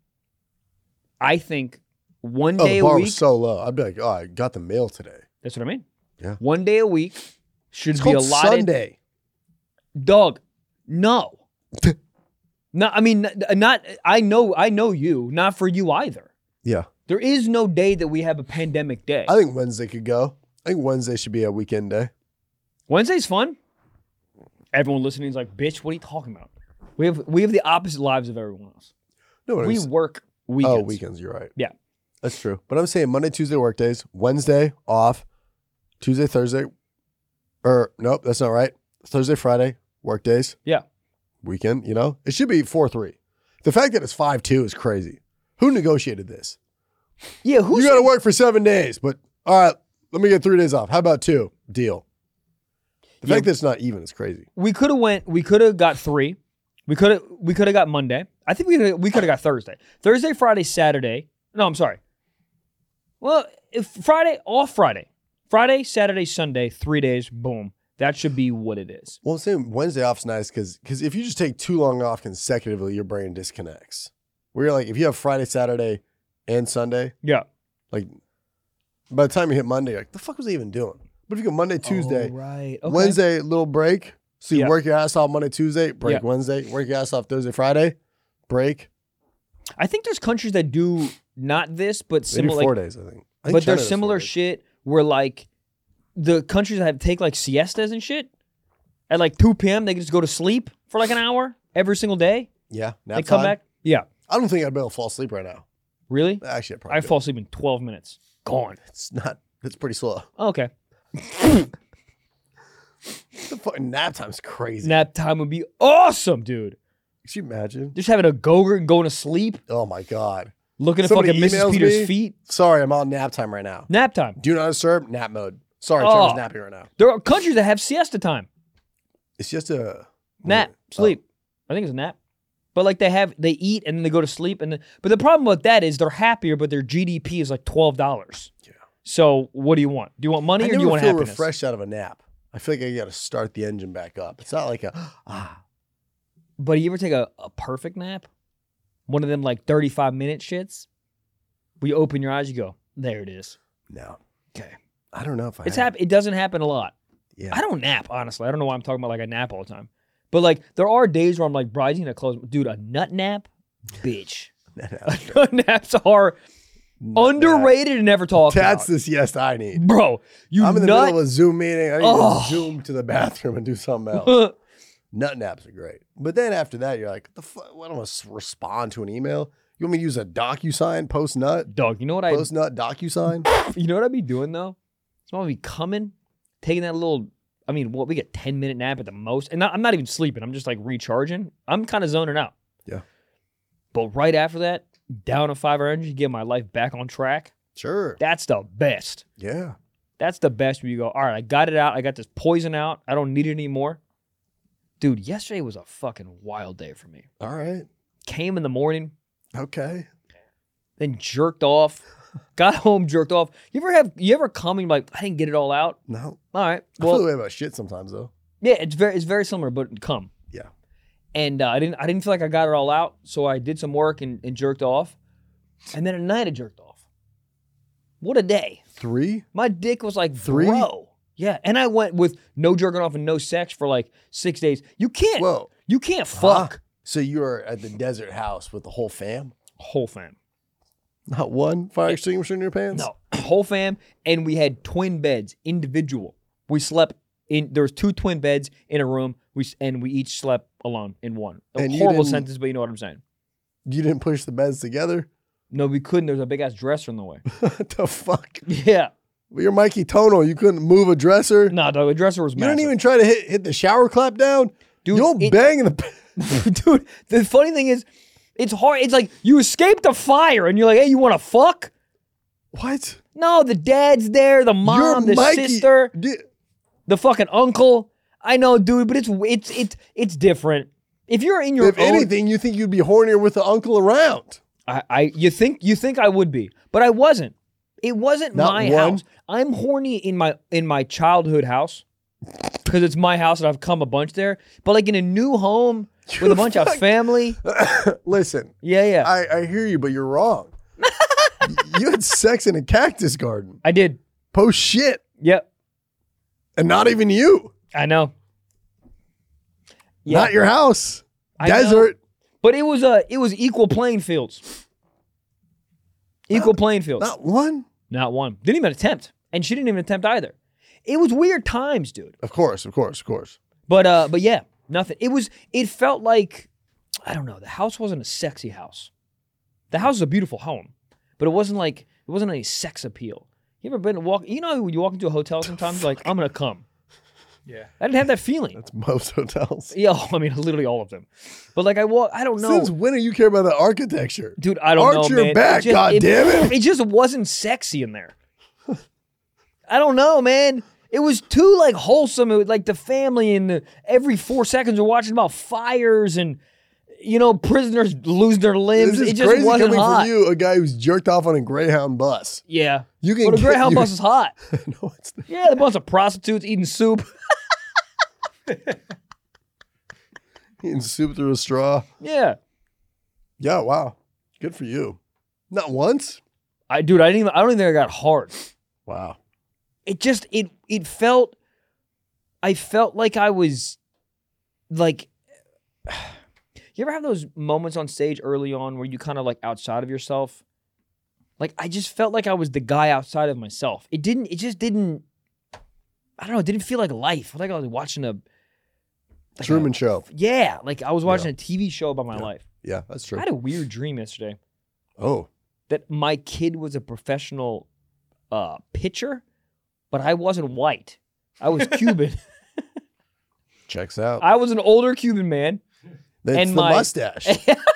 I think one day the bar a week. was so low. I'd be like, oh, I got the mail today. That's what I mean. Yeah. One day a week should It's be called allotted. Sunday. Dog, no. No, I mean, not. I know you. Not for you either. Yeah. There is no day that we have a pandemic day. I think Wednesday could go. I think Wednesday should be a weekend day. Wednesday's fun. Everyone listening is like, bitch, what are you talking about? We have the opposite lives of everyone else. No, we work weekends. Oh, weekends, you're right. Yeah. That's true. But I'm saying Monday, Tuesday work days, Wednesday off, Tuesday, Thursday, nope, that's not right. Thursday, Friday, work days. Yeah. Weekend, it should be 4-3. The fact that it's 5-2 is crazy. Who negotiated this? Yeah, you got to work for 7 days, but all right, let me get 3 days off. How about 2? Deal. The fact that it's not even is crazy. We could have got 3. We could have got Monday. I think we could have got Thursday. Thursday, Friday, Saturday. No, I'm sorry. Well, if Friday, Friday, Saturday, Sunday, 3 days, boom. That should be what it is. Well, I'm saying Wednesday off is nice because if you just take too long off consecutively, your brain disconnects. Where you're like, if you have Friday, Saturday, and Sunday, yeah, like by the time you hit Monday, you're like, the fuck was I even doing? But if you go Monday, Tuesday, right. Okay. Wednesday, little break. So you work your ass off Monday, Tuesday, break Wednesday, work your ass off Thursday, Friday, break. I think there's countries that do not this, but similar. 4 days, I think. But there's similar shit where like the countries that take like siestas and shit, at like 2 p.m. they can just go to sleep for like an hour every single day. Yeah. They come back. Yeah. I don't think I'd be able to fall asleep right now. Really? Actually, I probably I fall asleep in 12 minutes. Gone. It's pretty slow. Okay. The fucking nap time's crazy. Nap time would be awesome, dude. Could you imagine? Just having a go-gurt and going to sleep. Oh my God. Looking at Somebody fucking Mrs. emails Peters' me, feet. Sorry, I'm on nap time right now. Nap time. Do not disturb, nap mode. Sorry, Oh. Trevor's napping right now. There are countries that have siesta time. It's just a Nap. Sleep. I think it's a nap. But like they eat and then they go to sleep. But the problem with that is they're happier, but their GDP is like $12. Yeah. So what do you want? Do you want money I or do you never want feel happiness? refreshed out of a nap. I feel like I got to start the engine back up. It's not like But you ever take a perfect nap? One of them like 35-minute shits? Where you open your eyes, you go, there it is. No. Okay. I don't know if It doesn't happen a lot. Yeah. I don't nap, honestly. I don't know why I'm talking about like I nap all the time. But like there are days where I'm like, Bryce, you need to close. Dude, a nut nap? Bitch. Nut naps are underrated and never talked about. That's the siesta I need. Bro, I'm in the middle of a Zoom meeting. I need Oh. to zoom to the bathroom and do something else. Nut naps are great. But then after that, you're like, what am I going to respond to an email? You want me to use a DocuSign post-nut? Dog, you know what Post-nut DocuSign? You know what I'd be doing though? So I'd be coming, taking that little, we get 10-minute nap at the most. And I'm not even sleeping. I'm just like recharging. I'm kind of zoning out. Yeah. But right after that, down a 5-hour energy, get my life back on track. Sure. That's the best. Yeah. That's the best where you go, all right, I got it out. I got this poison out. I don't need it anymore. Dude, yesterday was a fucking wild day for me. All right. Came in the morning. Okay. Then jerked off. Got home, jerked off. You ever come and like, I didn't get it all out? No. All right. I feel the way about shit sometimes though. Yeah, it's very similar, but come. Yeah. And I didn't feel like I got it all out, so I did some work and jerked off. And then at night I jerked off. What a day. 3? My dick was like, 3? bro. Yeah, and I went with no jerking off and no sex for like 6 days. You can't. Whoa. You can't fuck. So you were at the desert house with the whole fam? Whole fam. Not one fire extinguisher in your pants? No, whole fam, and we had twin beds, individual. We slept in. There was 2 twin beds in a room. We each slept alone in one. And you horrible didn't- sentence, but you know what I'm saying. You didn't push the beds together? No, we couldn't. There was a big ass dresser in the way. What the fuck? Yeah. Well, you're Mikey Tono. You couldn't move a dresser? No, dog, the dresser was You massive. didn't even try to hit the shower clap down? Dude, You'll bang in the... Dude, the funny thing is, it's hard. It's like you escaped a fire and you're like, hey, you want to fuck? What? No, the dad's there, the mom, You're the Mikey. sister, the fucking uncle. I know, dude, but it's different. If you're in your If own, anything, you think you'd be hornier with the uncle around. you think I would be, but I wasn't. It wasn't Not my one? house. I'm horny in my childhood house because it's my house and I've come a bunch there. But like in a new home with a bunch of family. Listen. Yeah. I hear you, but you're wrong. You had sex in a cactus garden. I did. Post shit. Yep. And not even you. I know. Yeah. Not your house. I know. Desert. But it was equal playing fields. Equal playing fields. Not one? Not one. Didn't even attempt. And she didn't even attempt either. It was weird times, dude. Of course. But yeah, nothing. It felt like, I don't know, the house wasn't a sexy house. The house is a beautiful home, but it wasn't any sex appeal. You ever been when you walk into a hotel sometimes, like, I'm gonna come. Yeah. I didn't have that feeling. That's most hotels. Yeah, I mean, literally all of them. But like I don't know. Since when do you care about the architecture? Dude, I don't know, Arch your man. back, God damn it. It just wasn't sexy in there. I don't know, man. It was too like wholesome. It was like the family and every 4 seconds we're watching about fires and prisoners losing their limbs. This is It just crazy wasn't coming hot. from you, a guy who's jerked off on a Greyhound bus. Yeah. You can But a get Greyhound your- bus is hot. No, it's not. Yeah, a bunch of prostitutes eating soup. Eating soup through a straw. Yeah. Yeah, wow. Good for you. Not once? I don't even think I got hard. Wow. It just it felt I felt like I was like you ever have those moments on stage early on where you kind of like outside of yourself? Like I just felt like I was the guy outside of myself. It just didn't I don't know. It didn't feel like life. I think I was watching Truman Show. Yeah, like I was watching a TV show about my life. Yeah, that's true. I had a weird dream yesterday. Oh. That my kid was a professional pitcher, but I wasn't white. I was Cuban. Checks out. I was an older Cuban man. That's and the my mustache.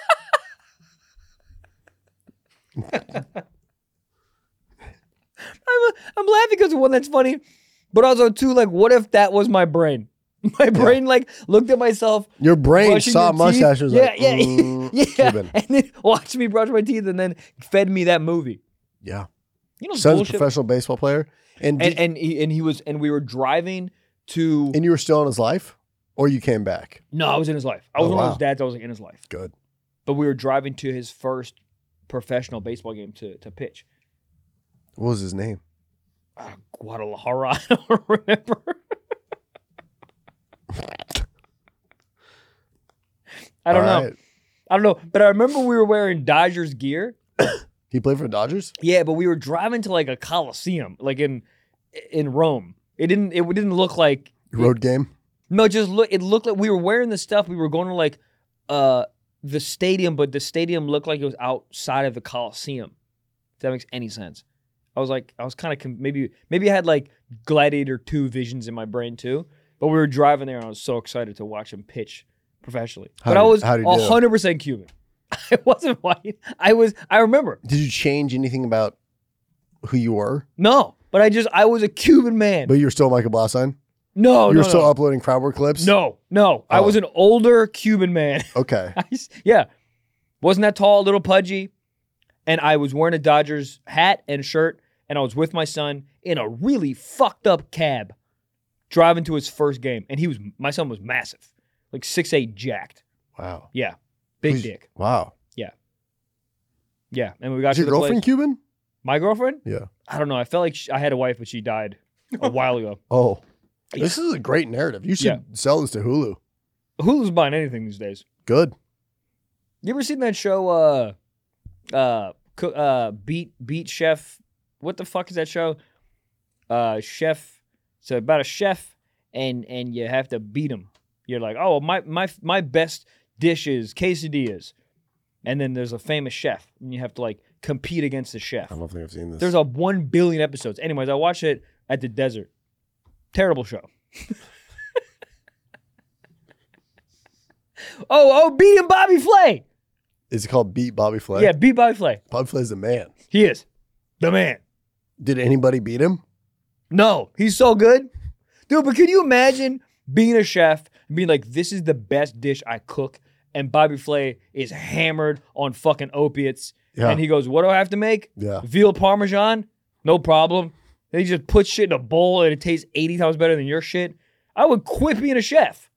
I'm laughing because one, that's funny, but also too, like, what if that was my brain? My brain like looked at myself. Your brain brushing saw your mustache teeth. and was like, yeah, Cuban. and then watched me brush my teeth and then fed me that movie. Yeah. You know, Son's a bullshit. professional baseball player. And he was, and we were driving to. And you were still in his life, or you came back? No, I was in his life. I was Oh, one of wow. those dads. I was like in his life. Good. But we were driving to his first professional baseball game to pitch. What was his name? Guadalajara. I don't remember. I don't know. Right. I don't know. But I remember we were wearing Dodgers gear. He played for the Dodgers? Yeah, but we were driving to like a Coliseum, like in Rome. It didn't look like Road game? No, it looked like we were wearing the stuff. We were going to like the stadium, but the stadium looked like it was outside of the Coliseum. If that makes any sense. I was kind of maybe I had like Gladiator 2 visions in my brain too. But we were driving there and I was so excited to watch him pitch professionally. But I was 100% Cuban. I wasn't white. I remember. Did you change anything about who you were? No, but I was a Cuban man. But you were still Michael Blasine? No, You were no, still no. uploading crowd work clips? No. I was an older Cuban man. Okay. Yeah. Wasn't that tall, a little pudgy. And I was wearing a Dodgers hat and shirt, and I was with my son in a really fucked up cab driving to his first game. And my son was massive, like 6'8", jacked. Wow. Yeah. Big dick. Wow. Yeah. Yeah. And we got Is to your the girlfriend place. Cuban? My girlfriend? Yeah. I don't know. I felt like I had a wife, but she died a while ago. Oh. This is a great narrative. You should sell this to Hulu. Hulu's buying anything these days. Good. You ever seen that show, Beat Chef? What the fuck is that show? Chef. It's about a chef, and you have to beat him. You're like, oh, my best dish is quesadillas, and then there's a famous chef, and you have to like compete against the chef. I don't think I've seen this. There's 1 billion episodes. Anyways, I watched it at the desert. Terrible show. beating Bobby Flay. Is it called Beat Bobby Flay? Yeah, beat Bobby Flay. Bobby Flay's the man. He is the man. Did anybody beat him? No, he's so good. Dude, but can you imagine being a chef and being like, this is the best dish I cook, and Bobby Flay is hammered on fucking opiates, Yeah. and he goes, what do I have to make? Yeah. Veal Parmesan? No problem. Then he just puts shit in a bowl and it tastes 80 times better than your shit. I would quit being a chef.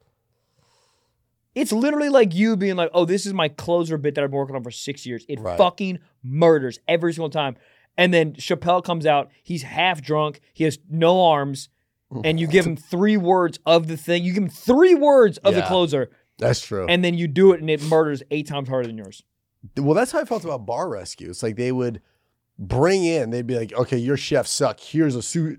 It's literally like you being like, oh, this is my closer bit that I've been working on for 6 years. It fucking murders every single time. And then Chappelle comes out. He's half drunk. He has no arms. And you give him 3 words of the thing. You give him 3 words of the closer. That's true. And then you do it and it murders 8 times harder than yours. Well, that's how I felt about Bar Rescue. It's like they would bring in, they'd be like, okay, your chefs suck. Here's a sous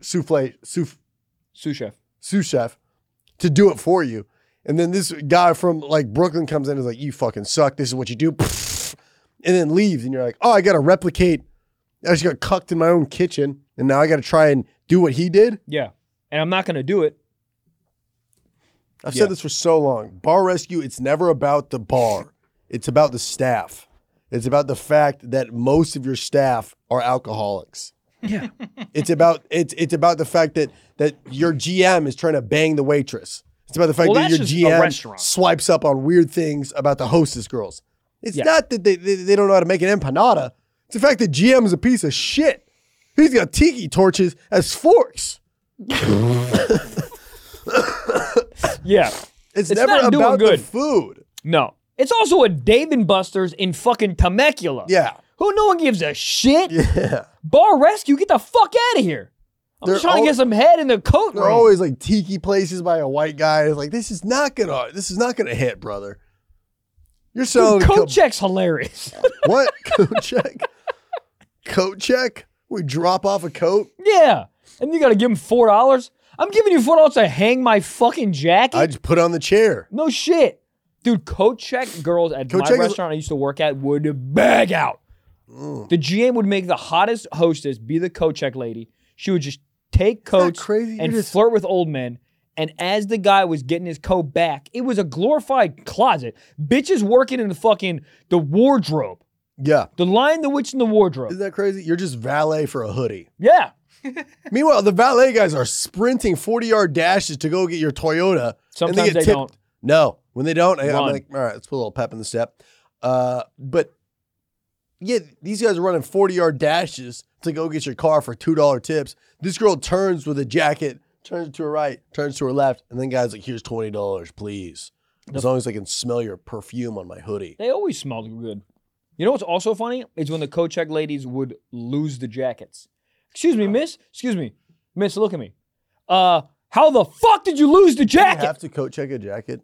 chef to do it for you. And then this guy from like Brooklyn comes in and is like, you fucking suck. This is what you do. And then leaves. And you're like, oh, I got to replicate. I just got cucked in my own kitchen. And now I got to try and do what he did. Yeah. And I'm not going to do it. I've said this for so long. Bar Rescue, it's never about the bar. It's about the staff. It's about the fact that most of your staff are alcoholics. Yeah. It's about the fact that your GM is trying to bang the waitress. It's about the fact that your that's just a GM restaurant. swipes up on weird things about the hostess girls. It's Yeah. not that they don't know how to make an empanada. It's the fact that GM is a piece of shit. He's got tiki torches as forks. Yeah. It's It's never not doing about the good. food. No. It's also a Dave & Buster's in fucking Temecula. Yeah. Who no one gives a shit. Yeah. Bar Rescue, get the fuck out of here. I'm just trying to get some head in the coat There room. are always like tiki places by a white guy. It's like, this is not gonna hit, brother. You're selling Coat check's hilarious. What? Coat check? Coat check? We drop off a coat? Yeah. And you got to give them $4. I'm giving you $4 to hang my fucking jacket? I just put it on the chair. No shit. Dude, coat check girls at my restaurant I used to work at would bag out. The GM would make the hottest hostess be the coat check lady. She would just take coats and flirt with old men. And as the guy was getting his coat back, it was a glorified closet. Bitches working in the wardrobe. Yeah. The Lion, the Witch, and the wardrobe. Isn't that crazy? You're just valet for a hoodie. Yeah. Meanwhile, the valet guys are sprinting 40-yard dashes to go get your Toyota. Sometimes they don't. No. When they don't, I'm Run. like, all right, let's put a little pep in the step. But yeah, these guys are running 40-yard dashes to go get your car for $2 tips. This girl turns with a jacket, turns to her right, turns to her left, and then guys like, here's $20, please. As long as I can smell your perfume on my hoodie. They always smell good. You know what's also funny? Is when the coat check ladies would lose the jackets. Excuse me, miss. Excuse me. Miss, look at me. How the fuck did you lose the jacket? Do you have to coat check a jacket?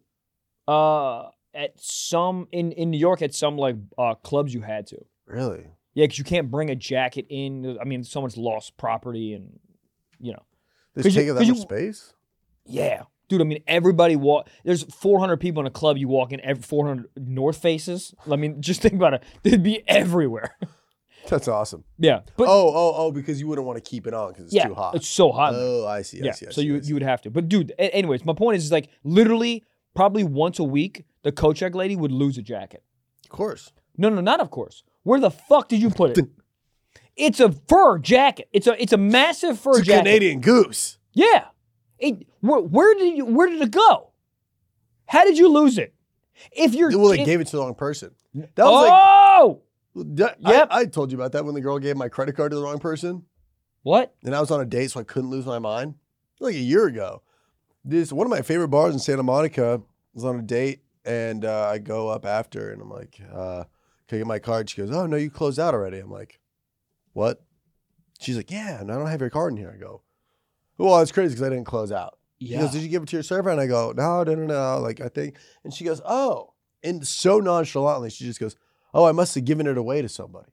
At some, in New York, at some clubs you had to. Really? Yeah, because you can't bring a jacket in. I mean, someone's lost property and, you know. They take up that much space? Yeah. Dude, I mean, everybody there's 400 people in a club. You walk in, 400 North Faces. I mean, just think about it. They'd be everywhere. That's awesome. Yeah. But because you wouldn't want to keep it on because it's too hot. It's so hot. Oh, I see. So you would have to. But dude, anyways, my point is like literally probably once a week, the coat check lady would lose a jacket. Of course. No, not of course. Where the fuck did you put it? It's a fur jacket. It's a massive fur jacket. It's a Canadian goose. Yeah. Where did it go? How did you lose it? If you're they gave it to the wrong person. That was yep. I told you about that when the girl gave my credit card to the wrong person. What? And I was on a date, so I couldn't lose my mind. Like a year ago. One of my favorite bars in Santa Monica was on a date, and I go up after, and I'm like, can I get my card? She goes, oh, no, you closed out already. I'm like, what? She's like, yeah, and I don't have your card in here. I go, well, it's crazy because I didn't close out. Yeah. She goes, did you give it to your server? And I go, no. Like, I think. And she goes, oh. And so nonchalantly, she just goes, oh, I must have given it away to somebody.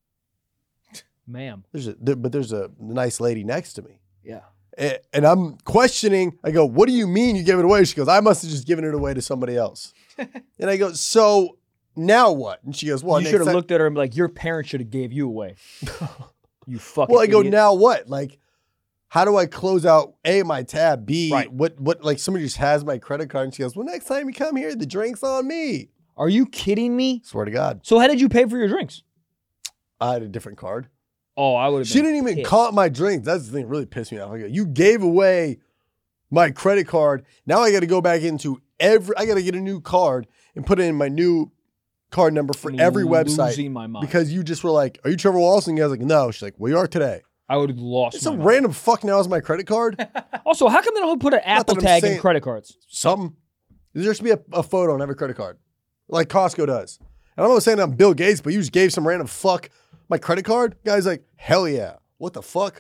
Ma'am. But there's a nice lady next to me. Yeah. And I'm questioning. I go, what do you mean you gave it away? She goes, I must have just given it away to somebody else. And I go, so now what? And she goes, well, you should have looked at her and be like, your parents should have gave you away. You fucking Well, I go, idiot. now what? Like, how do I close out A, my tab, B, Right. what like somebody just has my credit card and she goes, well, next time you come here, the drink's on me. Are you kidding me? Swear to God. So how did you pay for your drinks? I had a different card. Oh, I would have. She didn't even count my drinks. That's the thing that really pissed me off. I go, you gave away my credit card. Now I got to go back into I got to get a new card and put in my new card number for every website. Losing my mind. Because you just were like, are you Trevor Wallace? And the guy's like, no. She's like, we are today. I would have lost. Some random fuck now is my credit card. Also, how come they don't put an Apple tag in credit cards? Something. There should be a photo on every credit card, like Costco does. And I'm not saying I'm Bill Gates, but you just gave some random fuck my credit card. Guy's like, hell yeah. What the fuck?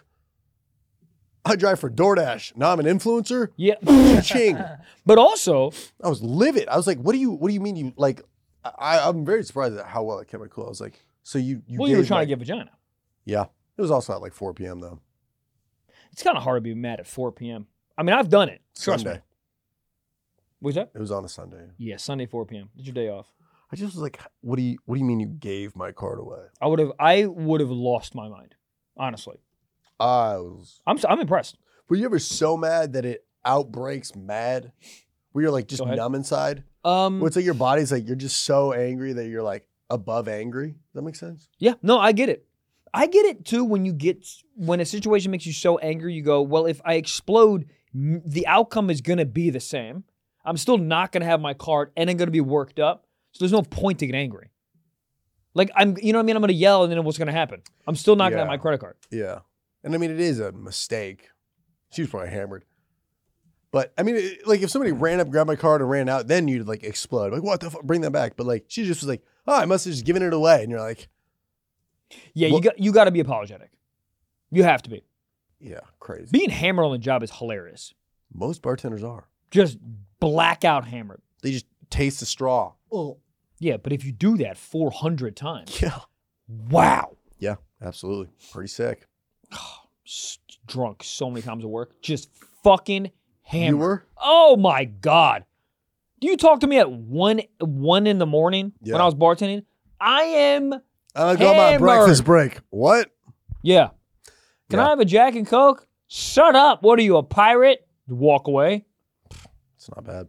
I drive for DoorDash. Now I'm an influencer. Yeah. Ching. But also, I was livid. I was like, what do you mean you like? I'm very surprised at how well it kept my cool. I was like, so you were trying to get vagina. Yeah. It was also at like 4 p.m. though. It's kind of hard to be mad at 4 p.m. I mean, I've done it. Trust Sunday. me. What was that? It was on a Sunday. Yeah, Sunday 4 p.m. It's your day off. I just was like, what do you mean you gave my card away? I would have lost my mind, honestly. I'm impressed. Were you ever so mad that it outbreaks mad? Where you're like just numb inside? Where it's like your body's like you're just so angry that you're like above angry. Does that make sense? Yeah, no, I get it. I get it too when a situation makes you so angry, you go, well, if I explode, the outcome is going to be the same. I'm still not going to have my card and I'm going to be worked up. So there's no point to get angry. Like, you know what I mean? I'm going to yell and then what's going to happen? I'm still not going to have my credit card. Yeah. And I mean, it is a mistake. She was probably hammered. But I mean, like if somebody ran up, grabbed my card and ran out, then you'd like explode. Like, what the fuck? Bring that back. But like, she just was like, oh, I must have just given it away. And you're like, yeah, you got to be apologetic. You have to be. Yeah, crazy. Being hammered on the job is hilarious. Most bartenders are. Just blackout hammered. They just taste the straw. Oh. Yeah, but if you do that 400 times. Yeah. Wow. Yeah, absolutely. Pretty sick. Drunk so many times at work. Just fucking hammered. You were? Oh my God. Do you talk to me at 1 in the morning when I was bartending? I am I got my breakfast break. What? Yeah. Can I have a Jack and Coke? Shut up. What are you, a pirate? Walk away. It's not bad.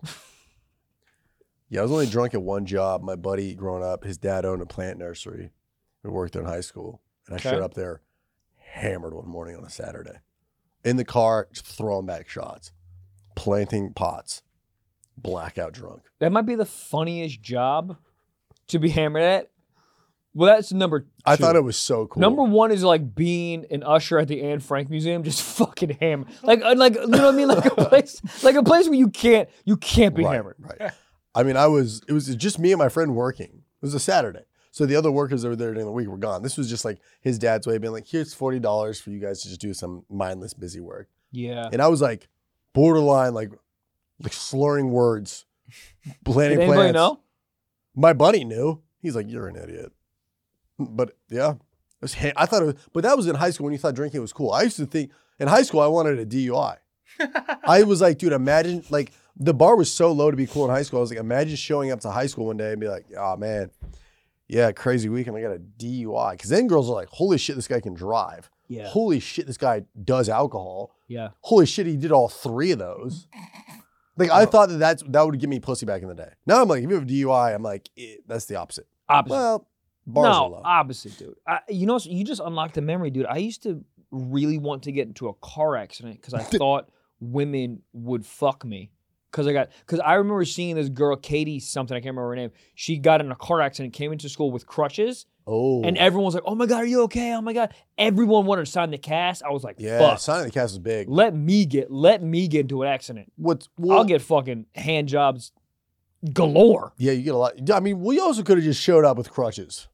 Yeah, I was only drunk at one job. My buddy growing up, his dad owned a plant nursery. We worked there in high school. And I showed up there hammered one morning on a Saturday. In the car, just throwing back shots. Planting pots. Blackout drunk. That might be the funniest job to be hammered at. Well, that's number 2. I thought it was so cool. Number 1 is like being an usher at the Anne Frank Museum, just fucking hammered. Like you know what I mean? Like a place where you can't be hammered. Right. I mean, it was just me and my friend working. It was a Saturday. So the other workers that were there during the week were gone. This was just like his dad's way of being like, here's $40 for you guys to just do some mindless busy work. Yeah. And I was like borderline like slurring words. Planning Did anybody plans. know? My buddy knew. He's like, you're an idiot. But yeah, I thought it was, but that was in high school when you thought drinking was cool. I used to think in high school I wanted a DUI. I was like, dude, imagine like the bar was so low to be cool in high school. I was like, imagine showing up to high school one day and be like, oh man, yeah, crazy weekend. I got a DUI. Because then girls are like, holy shit, this guy can drive. Yeah. Holy shit, this guy does alcohol. Yeah. Holy shit, he did all 3 of those. Like I thought that would give me pussy back in the day. Now I'm like, if you have a DUI, I'm like, that's the opposite. Well, bars are low. Opposite, dude. You just unlocked a memory, dude. I used to really want to get into a car accident because I thought women would fuck me. Because I remember seeing this girl, Katie something, I can't remember her name. She got in a car accident, came into school with crutches. Oh. And everyone was like, oh my God, are you okay? Oh my God. Everyone wanted to sign the cast. I was like, Yeah, fuck. signing the cast is big. Let me get into an accident. I'll get fucking hand jobs galore. Yeah, you get a lot. I mean, we also could have just showed up with crutches.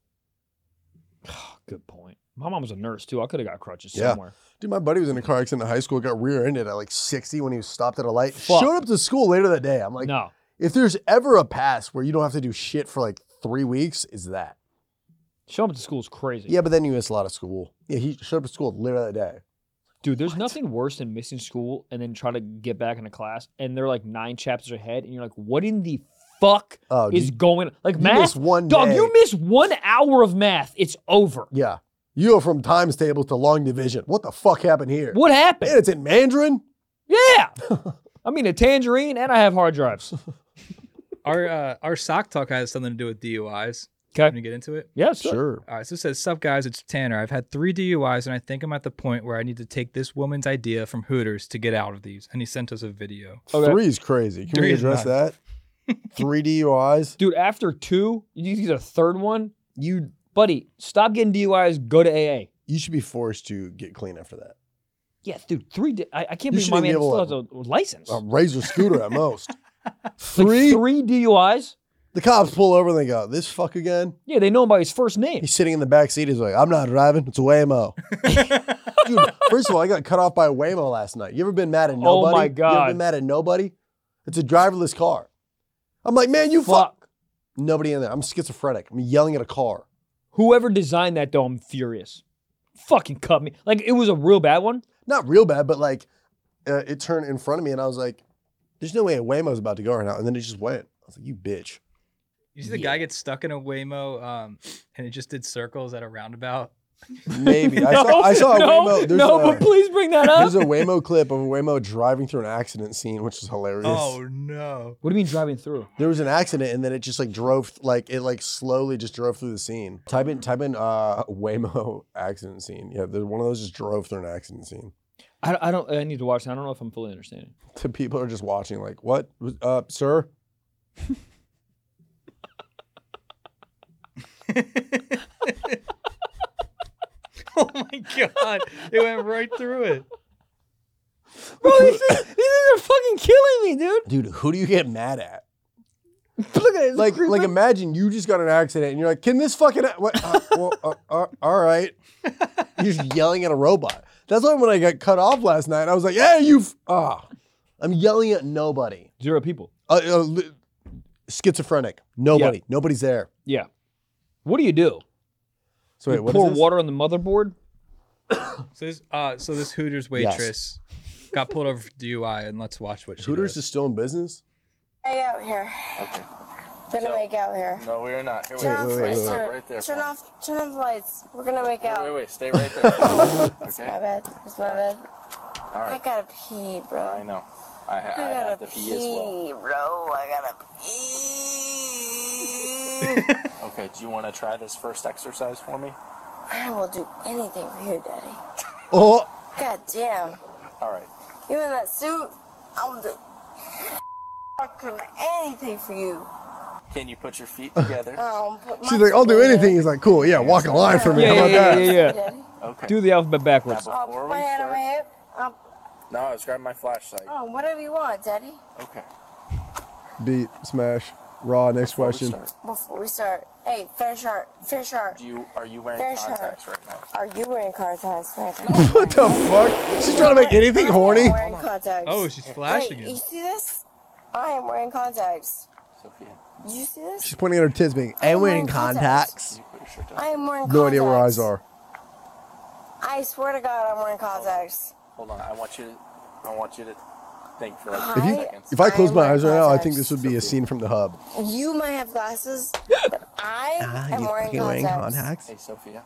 Good point. My mom was a nurse too. I could have got crutches Yeah. somewhere. Dude, my buddy was in a car accident in high school, got rear-ended at like 60 when he was stopped at a light. Fuck. Showed up to school later that day. I'm like, No. if there's ever a pass where you don't have to do shit for like 3 weeks, is that. Showing up to school is crazy. Yeah, but then you miss a lot of school. Yeah, he showed up at school later that day. Dude, there's nothing worse than missing school and then trying to get back into class and they're like 9 chapters ahead and you're like, what in the fuck is going on? Like you math? miss one Dog, day. you miss 1 hour of math. It's over. Yeah. You go from times table to long division. What the fuck happened here? What happened? And it's in Mandarin? Yeah. I mean, a tangerine and I have hard drives. Our sock talk has something to do with DUIs. Okay. Can you get into it? Yeah, sure. All right, so it says, sup guys, it's Tanner. I've had 3 DUIs and I think I'm at the point where I need to take this woman's idea from Hooters to get out of these. And he sent us a video. Okay. 3 is crazy. Can 3 we is address nuts. that? 3 DUIs? Dude, after 2, you get a third one, buddy, stop getting DUIs, go to AA. You should be forced to get clean after that. Yeah, dude, 3, I can't You believe my shouldn't be man able still has a license. A Razor scooter at most. Like 3? 3 DUIs? The cops pull over and they go, this fuck again? Yeah, they know him by his first name. He's sitting in the back seat. He's like, I'm not driving. It's a Waymo. Dude, first of all, I got cut off by a Waymo last night. You ever been mad at nobody? Oh my You ever God. been mad at nobody? It's a driverless car. I'm like, man, you fuck. Nobody in there. I'm schizophrenic. I'm yelling at a car. Whoever designed that, though, I'm furious. Fucking cut me. Like, it was a real bad one? Not real bad, but like, it turned in front of me and I was like, there's no way a Waymo's about to go right now. And then it just went. I was like, you bitch. You see the guy get stuck in a Waymo and it just did circles at a roundabout? Maybe. I saw a Waymo. But please bring that up. There's a Waymo clip of a Waymo driving through an accident scene, which is hilarious. Oh, no. What do you mean driving through? There was an accident and then it just like drove, like it like slowly just drove through the scene. Type in Waymo accident scene. Yeah, one of those just drove through an accident scene. I need to watch that. I don't know if I'm fully understanding. The people are just watching like, what? Sir? Oh my God. It went right through it. Bro, these things are fucking killing me, dude. Dude, who do you get mad at? Look at it. Like imagine you just got in an accident and you're like, can this fucking, all right. You're just yelling at a robot. That's why when I got cut off last night, I was like, hey, I'm yelling at nobody. 0 people. Schizophrenic. Nobody. Yeah. Nobody's there. Yeah. What do you do? So wait, you what pour is this? water on the motherboard? So this Hooters waitress got pulled over for DUI, and let's watch what she Hooters does. is still in business? Make out here. Okay. Gonna make out here. No, we are not. Here, Turn off right there. Turn off the lights. We're gonna make out. Wait, stay right there. It's my bed. It's my bed. All right. I gotta pee, bro. I know. I I have gotta to pee as well. bro. I gotta pee. Okay, do you want to try this first exercise for me? I will do anything for you, Daddy. Oh. God damn. All right. You in that suit? I will do fucking anything for you. Can you put your feet together? She's like, I'll do anything. He's like, cool. Yeah, walk a line for me. How about that? Yeah. Okay. Do the alphabet backwards. Now, I'll before put my we hand on my start, hip. no, I was grabbing my flashlight. Oh, whatever you want, Daddy. Okay. Beat, smash, raw. Next Before we question. start, Before we start, hey, fair shark. Are you wearing Fair contacts shark. right now? Are you wearing contacts right now? What the fuck? She's trying to make anything horny. I'm wearing contacts. Oh, she's flashing Hey, it. you see this? I am wearing contacts. Sophia, Did you see this? She's pointing at her tits, being, I'm wearing contacts. you put your shirt down. I am wearing No contacts. idea where her eyes are. I swear to God, I'm wearing contacts. Hold on, I want you to think for like If 2 you, seconds. if I close my I'm eyes right now, I wearing think this would be a scene from The Hub. You might have glasses, but I am wearing contacts. Hey, Sophia.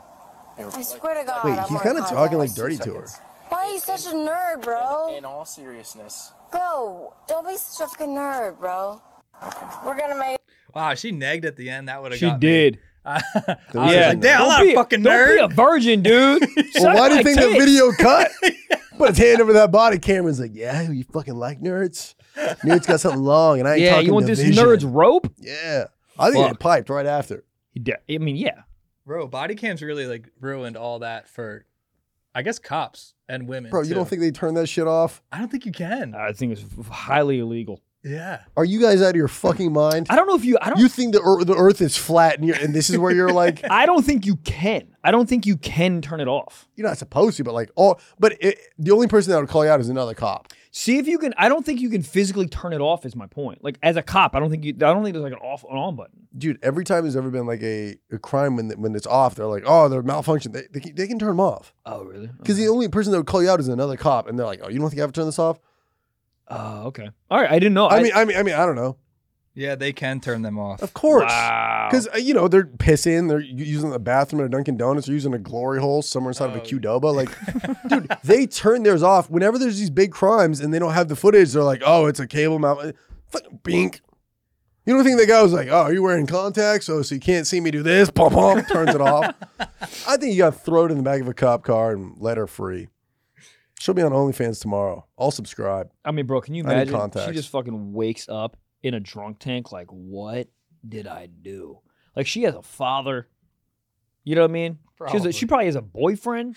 I swear to God, Wait, I'm he's wearing kind of talking like contacts. dirty to her. Why are you such a nerd, bro? In all seriousness, Bro, don't be such a fucking nerd, bro. We're gonna make. Wow, she negged at the end. That would have She got did. Me. I was Yeah. like, damn, I'm not a fucking Don't nerd. be a virgin, dude. Well, why do you Suck think my the tits. video cut? Put his hand over that body camera. He's like, yeah, you fucking like nerds? Nerds got something long, and I ain't Yeah, talking you want this division. nerd's rope? Yeah. I think Fuck. it piped right after. I mean, yeah. Bro, body cams really like ruined all that for, I guess, cops and women. Bro, you too. don't think they turned that shit off? I don't think you can. I think it's highly illegal. Yeah. Are you guys out of your fucking mind? I don't know if you. I don't. You think the earth is flat, and this is where you're like, I don't think you can. I don't think you can turn it off. you're not supposed to, but like, the only person that would call you out is another cop. See if you can. I don't think you can physically turn it off. Is my point. Like as a cop, I don't think there's like an off and on button. Dude, every time there's ever been like a crime when it's off, they're like, oh, they're malfunction. They can turn them off. Oh, really? Because the only person that would call you out is another cop, and they're like, oh, you don't think I have to turn this off? Oh, okay. All right, I didn't know. I mean, I don't know. Yeah, they can turn them off. Of course. Wow. Because, they're pissing, they're using the bathroom at a Dunkin' Donuts, they're using a glory hole somewhere inside of a Qdoba. Like, dude, they turn theirs off. Whenever there's these big crimes and they don't have the footage, they're like, oh, it's a cable mount. Fucking bink. You don't think the guy was like, oh, are you wearing contacts? Oh, so you can't see me do this? Pump, pump, turns it off. I think you got to throw it in the back of a cop car and let her free. She'll be on OnlyFans tomorrow. I'll subscribe. I mean, bro, can you I need imagine? contacts. She just fucking wakes up in a drunk tank. Like, what did I do? Like, she has a father. You know what I mean? She probably has a boyfriend.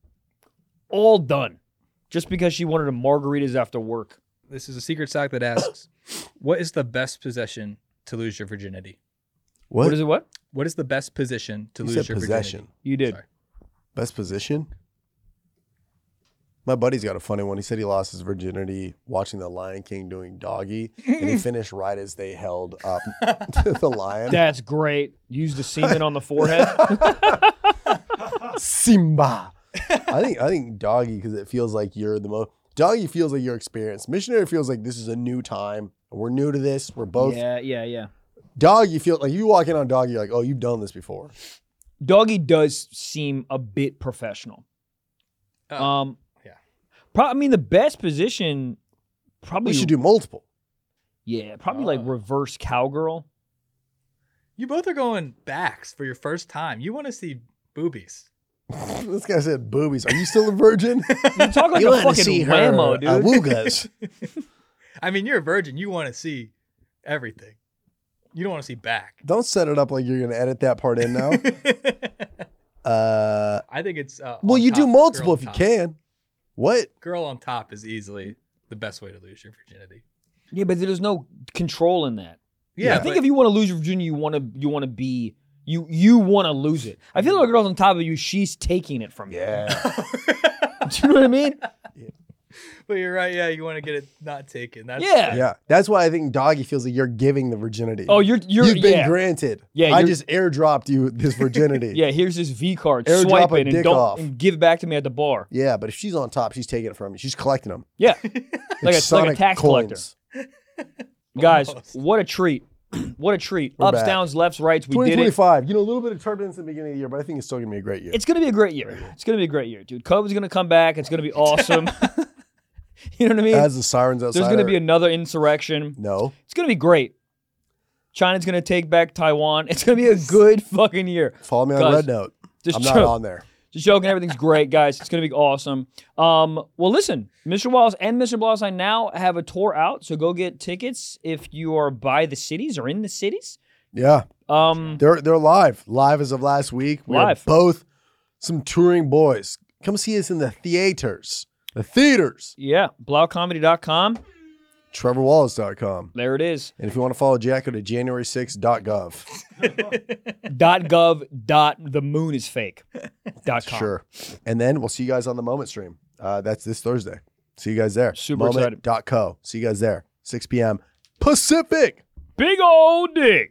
All done, just because she wanted a margaritas after work. This is a secret sock that asks, what is the best position to lose your virginity? What is it? What? What is the best position to You lose said your possession. virginity? You did. Sorry. Best position? My buddy's got a funny one. He said he lost his virginity watching The Lion King doing doggy, and he finished right as they held up the lion. That's great. Use the semen on the forehead. Simba. I think doggy, because it feels like you're the most. Doggy feels like you're experienced. Missionary feels like this is a new time. We're new to this. We're both. Yeah. Doggy feel like you walk in on doggy, you're like, oh, you've done this before. Doggy does seem a bit professional. Yeah. I mean, the best position probably. We should do multiple. Yeah, probably like reverse cowgirl. You both are going backs for your first time. You want to see boobies. This guy said boobies. Are you still a virgin? You talk like a fucking whammo, dude. Awoogas. I mean, you're a virgin. You want to see everything. You don't want to see back. Don't set it up like you're going to edit that part in now. I think it's. Well, on you do top, multiple girl if you on top. can. What? Girl on top is easily the best way to lose your virginity. Yeah, but there's no control in that. Yeah, I think but- if you want to lose your virginity, you want to be you want to lose it. I feel like a girl's on top of you, she's taking it from you. Yeah. Do you know what I mean? But you're right. Yeah, you want to get it not taken. That's Yeah. That's why I think doggy feels like you're giving the virginity. Oh, you've been granted. Yeah, I just airdropped you this virginity. Yeah, here's this V card. Airdrop Swipe a it and dick don't off. and give it back to me at the bar. Yeah, but if she's on top, she's taking it from you. She's collecting them. Yeah, like a Sonic tax coins. collector. Guys, what a treat! What a treat! We're Ups, back. downs, lefts, rights. We did it. 2025. You know, a little bit of turbulence in the beginning of the year, but I think it's still gonna be a great year. It's gonna be a great year. It's gonna be a great year, dude. COVID's gonna come back. It's gonna be awesome. You know what I mean? As the sirens outside. There's gonna be another insurrection. No. It's gonna be great. China's gonna take back Taiwan. It's gonna be a good fucking year. Follow me on Guys, Red Note. just I'm not joke. on there. Just joking. Everything's great, guys. It's going to be awesome. Well, listen, Mr. Wallace and Mr. Blaustein now have a tour out, so go get tickets if you are by the cities or in the cities. Yeah. They're live. Live as of last week. We Live. are both some touring boys. Come see us in the theaters. The theaters. Yeah. BlauComedy.com. TrevorWallace.com. There it is. And if you want to follow Jack, go to January6.gov. .gov.themoonIsFake.com. Sure. And then we'll see you guys on the Moment stream. That's this Thursday. See you guys there. Super excited. Moment.co. See you guys there. 6 p.m. Pacific. Big old dick.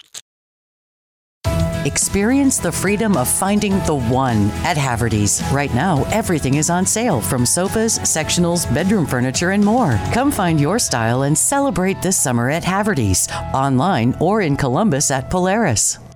Experience the freedom of finding the one at Haverty's. Right now, everything is on sale, from sofas, sectionals, bedroom furniture, and more. Come find your style and celebrate this summer at Haverty's, online or in Columbus at Polaris.